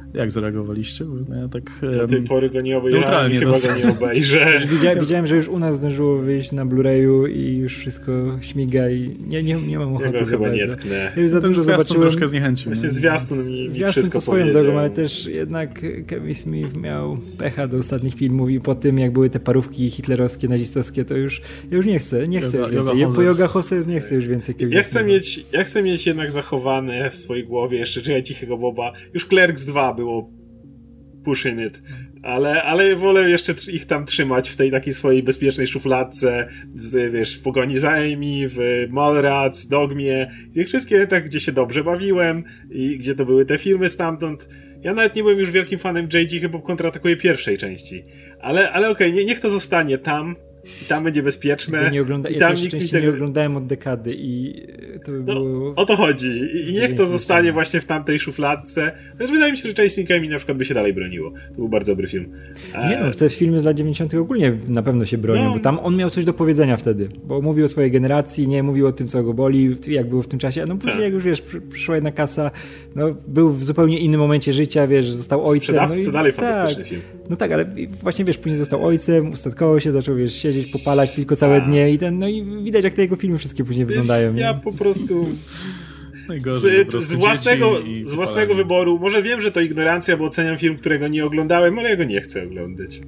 Jak zareagowaliście? Bo ja tak... Do tej pory go nie obejrzałem, neutralnie chyba go nie obejrzę. Widziałem, widziałem, że już u nas zdążyło wyjść na Blu-rayu i już wszystko śmiga i nie, nie, nie mam ochoty. Ja go chyba nie tknę. Ja już za Ten dużo zwiastun zobaczyłem. troszkę zniechęcił. Właśnie zwiastun mi, mi zwiastun wszystko to swoją powiedział. drogą, ale też jednak Kevin Smith miał pecha do ostatnich filmów i po tym, jak były te parówki hitlerowskie, nazistowskie, to już ja już nie chcę, nie chcę Yoga, więcej. Yoga po Yoga Hoses nie chcę już więcej Kevin Ja chcę, Smitha. mieć, ja chcę mieć jednak zachowane w swojej głowie jeszcze Jaya Cichego Boba. Już Clerks dwa było pushing it. Ale, ale wolę jeszcze ich tam trzymać w tej takiej swojej bezpiecznej szufladce, z, wiesz, w Pogoni za Amy, w Mallrats, Dogmie, i wszystkie tak, gdzie się dobrze bawiłem i gdzie to były te filmy stamtąd. Ja nawet nie byłem już wielkim fanem J G, chyba kontratakuje pierwszej części. Ale, ale okej, okay, nie, niech to zostanie tam. I tam będzie bezpieczne. Nie ogląda... I Ja tam też nikt mi tego... tego... nie oglądałem od dekady i to by było... No, o to chodzi. I, i niech to zostanie właśnie w tamtej szufladce. Chociaż wydaje mi się, że Chasing Amy na przykład by się dalej broniło. To był bardzo dobry film. E... Nie no, te filmy z lat dziewięćdziesiątych ogólnie na pewno się bronią, no. Bo tam on miał coś do powiedzenia wtedy. Bo mówił o swojej generacji, nie mówił o tym, co go boli, jak było w tym czasie. No później, tak. Jak już wiesz, przyszła jedna kasa, no był w zupełnie innym momencie życia, wiesz, został ojcem. Sprzedawcy no i, to dalej tak, fantastyczny film. No tak, ale właśnie wiesz, później został ojcem, ustatkował się, zaczął wiesz, siedzieć, popalać tylko całe dnie i ten, no i widać, jak te jego filmy wszystkie później wyglądają. Ja nie? po prostu... Najgorzej, z, po prostu z własnego, z własnego wyboru, może wiem, że to ignorancja, bo oceniam film, którego nie oglądałem, ale ja go nie chcę oglądać.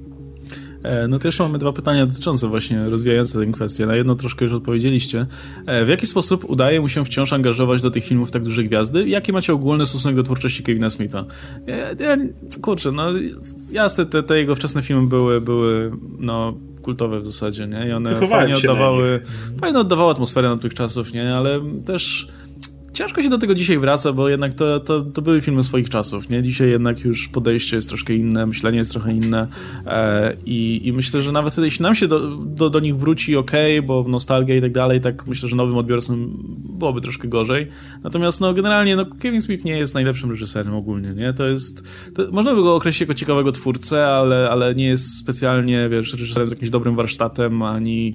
No to jeszcze mamy dwa pytania dotyczące właśnie rozwijające tę kwestię. Na jedno troszkę już odpowiedzieliście. W jaki sposób udaje mu się wciąż angażować do tych filmów tak duże gwiazdy? Jaki macie ogólny stosunek do twórczości Kevina Smitha? Ja, ja, kurczę, no jasne, te, te jego wczesne filmy były, były no kultowe w zasadzie, nie? I one fajnie oddawały, fajnie oddawały atmosferę na tych czasów, nie? Ale też ciężko się do tego dzisiaj wraca, bo jednak to, to, to były filmy swoich czasów, nie? Dzisiaj jednak już podejście jest troszkę inne, myślenie jest trochę inne e, i, i myślę, że nawet wtedy, jeśli nam się do, do, do nich wróci okej, okay, bo nostalgia i tak dalej, tak myślę, że nowym odbiorcom byłoby troszkę gorzej. Natomiast no generalnie no, Kevin Smith nie jest najlepszym reżyserem ogólnie, nie? To jest... To, można by go określić jako ciekawego twórcę, ale, ale nie jest specjalnie, wiesz, reżyserem z jakimś dobrym warsztatem, ani,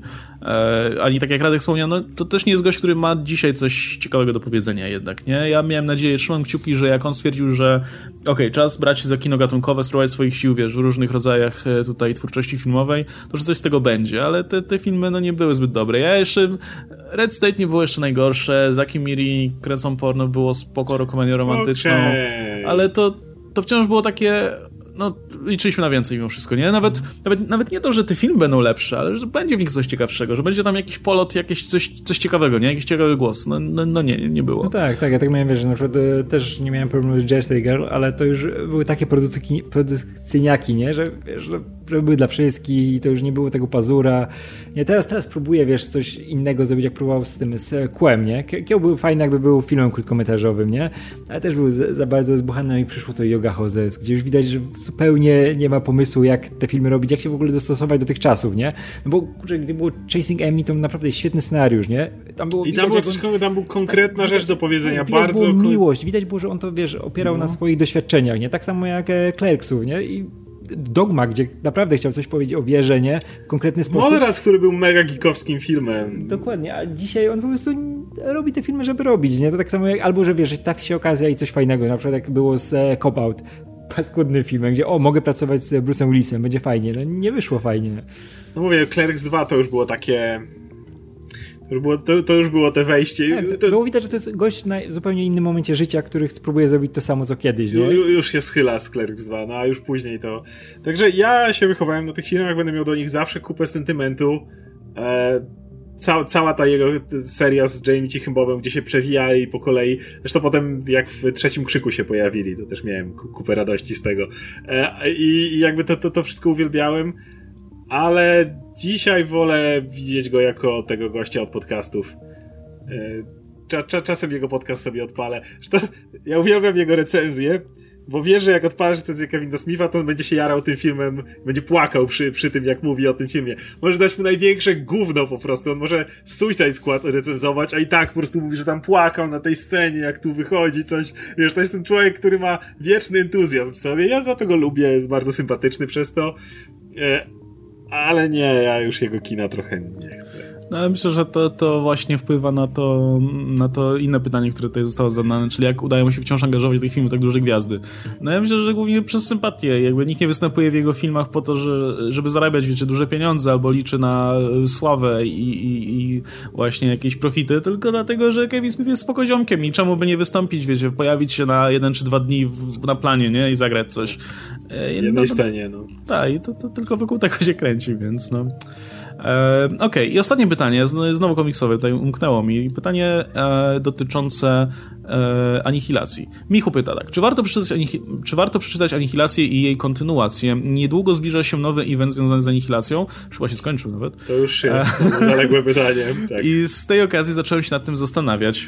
e, ani tak jak Radek wspomniał, no to też nie jest gość, który ma dzisiaj coś ciekawego do powiedzenia jednak, nie? Ja miałem nadzieję, trzymam kciuki, że jak on stwierdził, że okej, okay, czas brać się za kino gatunkowe, spróbować swoich sił, wiesz, w różnych rodzajach tutaj twórczości filmowej, to że coś z tego będzie, ale te, te filmy no nie były zbyt dobre. Ja jeszcze... Red State nie było jeszcze najgorsze, Zaki Miri kręcą porno, było spoko komedią romantyczną, okay. Ale to, to wciąż było takie... No, liczyliśmy na więcej mimo wszystko, nie? Nawet, nawet, nawet nie to, że te filmy będą lepsze, ale że będzie w nich coś ciekawszego, że będzie tam jakiś polot, jakieś coś, coś ciekawego, nie? Jakiś ciekawy głos. No, no, no nie, nie było. No tak, tak, ja tak miałem, wiesz, że na przykład e, też nie miałem problemu z Jersey Girl, ale to już były takie produkcyjki, produkcyjniaki, nie? Że, wiesz, że, że były dla wszystkich i to już nie było tego pazura. Nie, teraz, teraz próbuję, wiesz, coś innego zrobić, jak próbował z tym, z Kłem, nie? Kieł był fajny, jakby był filmem krótkometrażowym, nie? Ale też był za, za bardzo zbuchany i przyszło to Yoga Hoses, gdzie już widać, że zupełnie nie ma pomysłu, jak te filmy robić, jak się w ogóle dostosować do tych czasów, nie? No bo, kurczę, gdy było Chasing Amy, to naprawdę jest świetny scenariusz, nie? Tam było, I tam było coś, on... tam był konkretna tak, rzecz widać, do powiedzenia, widać bardzo... Było miłość, widać było, że on to, wiesz, opierał no. na swoich doświadczeniach, nie? Tak samo jak Clerksów, nie? I Dogma, gdzie naprawdę chciał coś powiedzieć o wierze, nie? W konkretny sposób. Mallrats, który był mega geekowskim filmem. Dokładnie, a dzisiaj on po prostu robi te filmy, żeby robić, nie? To tak samo jak, albo, że wiesz, trafi się okazja i coś fajnego, na przykład jak było z e, Cop Out, paskudnym filmem, gdzie o, mogę pracować z Bruce'em Willisem, będzie fajnie, no nie wyszło fajnie. No mówię, Clerks dwa to już było takie... To już było, to, to już było te wejście. Tak, to... Było widać, że to jest gość na zupełnie innym momencie życia, który spróbuje zrobić to samo, co kiedyś. Nie? Ju, już się schyla z Clerks dwa, no a już później to... Także ja się wychowałem na tych filmach, będę miał do nich zawsze kupę sentymentu. E, ca, cała ta jego seria z Jamie Cichym Bobem, gdzie się przewijali po kolei. Zresztą potem jak w Trzecim Krzyku się pojawili, to też miałem kupę radości z tego. E, i, I jakby to, to, to wszystko uwielbiałem. Ale dzisiaj wolę widzieć go jako tego gościa od podcastów. Cza, cza, czasem jego podcast sobie odpalę. Zresztą ja uwielbiam jego recenzję, bo wiesz, że jak odpalasz recenzję Kevina Smitha, to on będzie się jarał tym filmem, będzie płakał przy, przy tym, jak mówi o tym filmie. Może dać mu największe gówno po prostu. On może Suicide Squad recenzować, a i tak po prostu mówi, że tam płakał na tej scenie, jak tu wychodzi coś. Wiesz, to jest ten człowiek, który ma wieczny entuzjazm w sobie. Ja za to go lubię, jest bardzo sympatyczny przez to. ale nie, ja już jego kina trochę nie chcę. No ale myślę, że to, to właśnie wpływa na to, na to inne pytanie, które tutaj zostało zadane, czyli jak udaje mu się wciąż angażować w tych filmów tak duże gwiazdy. No ja myślę, że głównie przez sympatię. Jakby nikt nie występuje w jego filmach po to, że, żeby zarabiać, wiecie, duże pieniądze albo liczy na sławę i, i, i właśnie jakieś profity, tylko dlatego, że Kevin Smith jest spokoziomkiem i czemu by nie wystąpić, wiecie, pojawić się na jeden czy dwa dni w, na planie, nie? I zagrać coś. W jednej no, scenie, no. Tak, i to, to tylko wokół tego się kręci, więc no... E, Okej, okay. I ostatnie pytanie, znowu komiksowe, tutaj umknęło mi. Pytanie e, dotyczące e, Anihilacji. Michu pyta tak, czy warto, przeczytać Anihi- czy warto przeczytać Anihilację i jej kontynuację? Niedługo zbliża się nowy event związany z Anihilacją, chyba się skończył nawet. To już jest e, zaległe pytanie. Tak. I z tej okazji zacząłem się nad tym zastanawiać.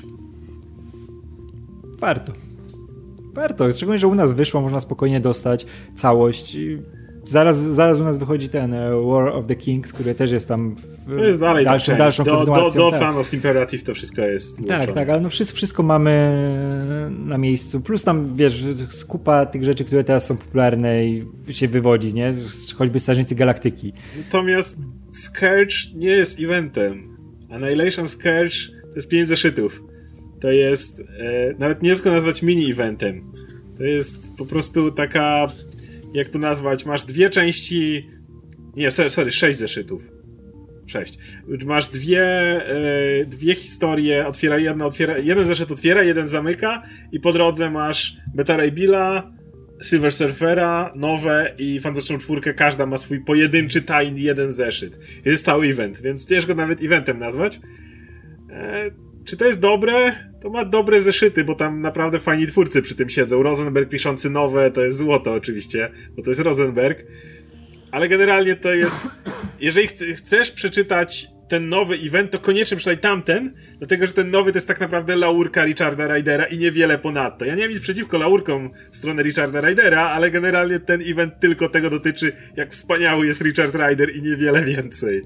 Warto. Warto, szczególnie, że u nas wyszło, można spokojnie dostać całość. Zaraz, zaraz u nas wychodzi ten War of the Kings, który też jest tam w to jest dalej dalszą, dalszą do, kontynuacją. Do, do tak. Thanos Imperative to wszystko jest Tak, łączone. Tak, ale no wszystko, wszystko mamy na miejscu. Plus tam, wiesz, kupa tych rzeczy, które teraz są popularne i się wywodzi, nie? Choćby Strażnicy Galaktyki. Natomiast Scourge nie jest eventem. Annihilation Scourge to jest pięć zeszytów. To jest, e, nawet nie jest go nazwać mini-eventem. To jest po prostu taka... Jak to nazwać? Masz dwie części... Nie, sorry, sorry sześć zeszytów. Sześć. Masz dwie, e, dwie historie, otwiera, jedna otwiera, jeden zeszyt otwiera, jeden zamyka i po drodze masz Beta Ray Billa, Silver Surfera, nowe i Fantastyczną Czwórkę. Każda ma swój pojedynczy, tajny jeden zeszyt. Jest cały event, więc ciężko nawet eventem nazwać. E, czy to jest dobre? To ma dobre zeszyty, bo tam naprawdę fajni twórcy przy tym siedzą. Rosenberg piszący nowe, to jest złoto oczywiście, bo to jest Rosenberg. Ale generalnie to jest... Jeżeli ch- chcesz przeczytać ten nowy event, to koniecznie przeczytaj tamten, dlatego że ten nowy to jest tak naprawdę laurka Richarda Rydera i niewiele ponadto. Ja nie mam nic przeciwko laurkom w stronę Richarda Rydera, ale generalnie ten event tylko tego dotyczy, jak wspaniały jest Richard Rider i niewiele więcej.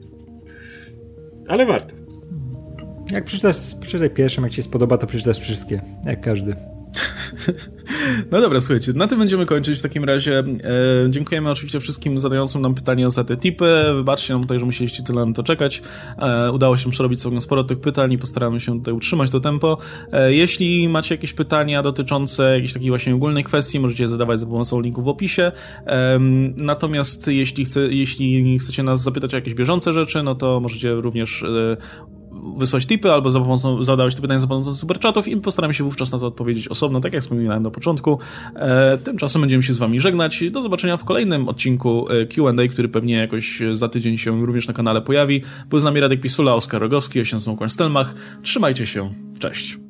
Ale warto. Jak przeczytasz, przeczytaj pierwszym, jak ci się spodoba, to przeczytasz wszystkie, jak każdy. No dobra, słuchajcie, na tym będziemy kończyć w takim razie. E, dziękujemy oczywiście wszystkim zadającym nam pytania za te tipy. Wybaczcie nam tutaj, że musieliście tyle na to czekać. E, udało się przerobić sobie sporo tych pytań i postaramy się tutaj utrzymać to tempo. E, jeśli macie jakieś pytania dotyczące jakichś takich właśnie ogólnych kwestii, możecie je zadawać za pomocą linku w opisie. E, natomiast jeśli, chce, jeśli chcecie nas zapytać o jakieś bieżące rzeczy, no to możecie również e, wysłać tipy albo za pomocą, zadawać te pytania za pomocą superchatów i postaramy się wówczas na to odpowiedzieć osobno, tak jak wspominałem na początku. E, tymczasem będziemy się z wami żegnać. Do zobaczenia w kolejnym odcinku Q and A, który pewnie jakoś za tydzień się również na kanale pojawi. Był z nami Radek Pisula, Oskar Rogowski, ja się nazywam Kłan Stelmach. Trzymajcie się. Cześć.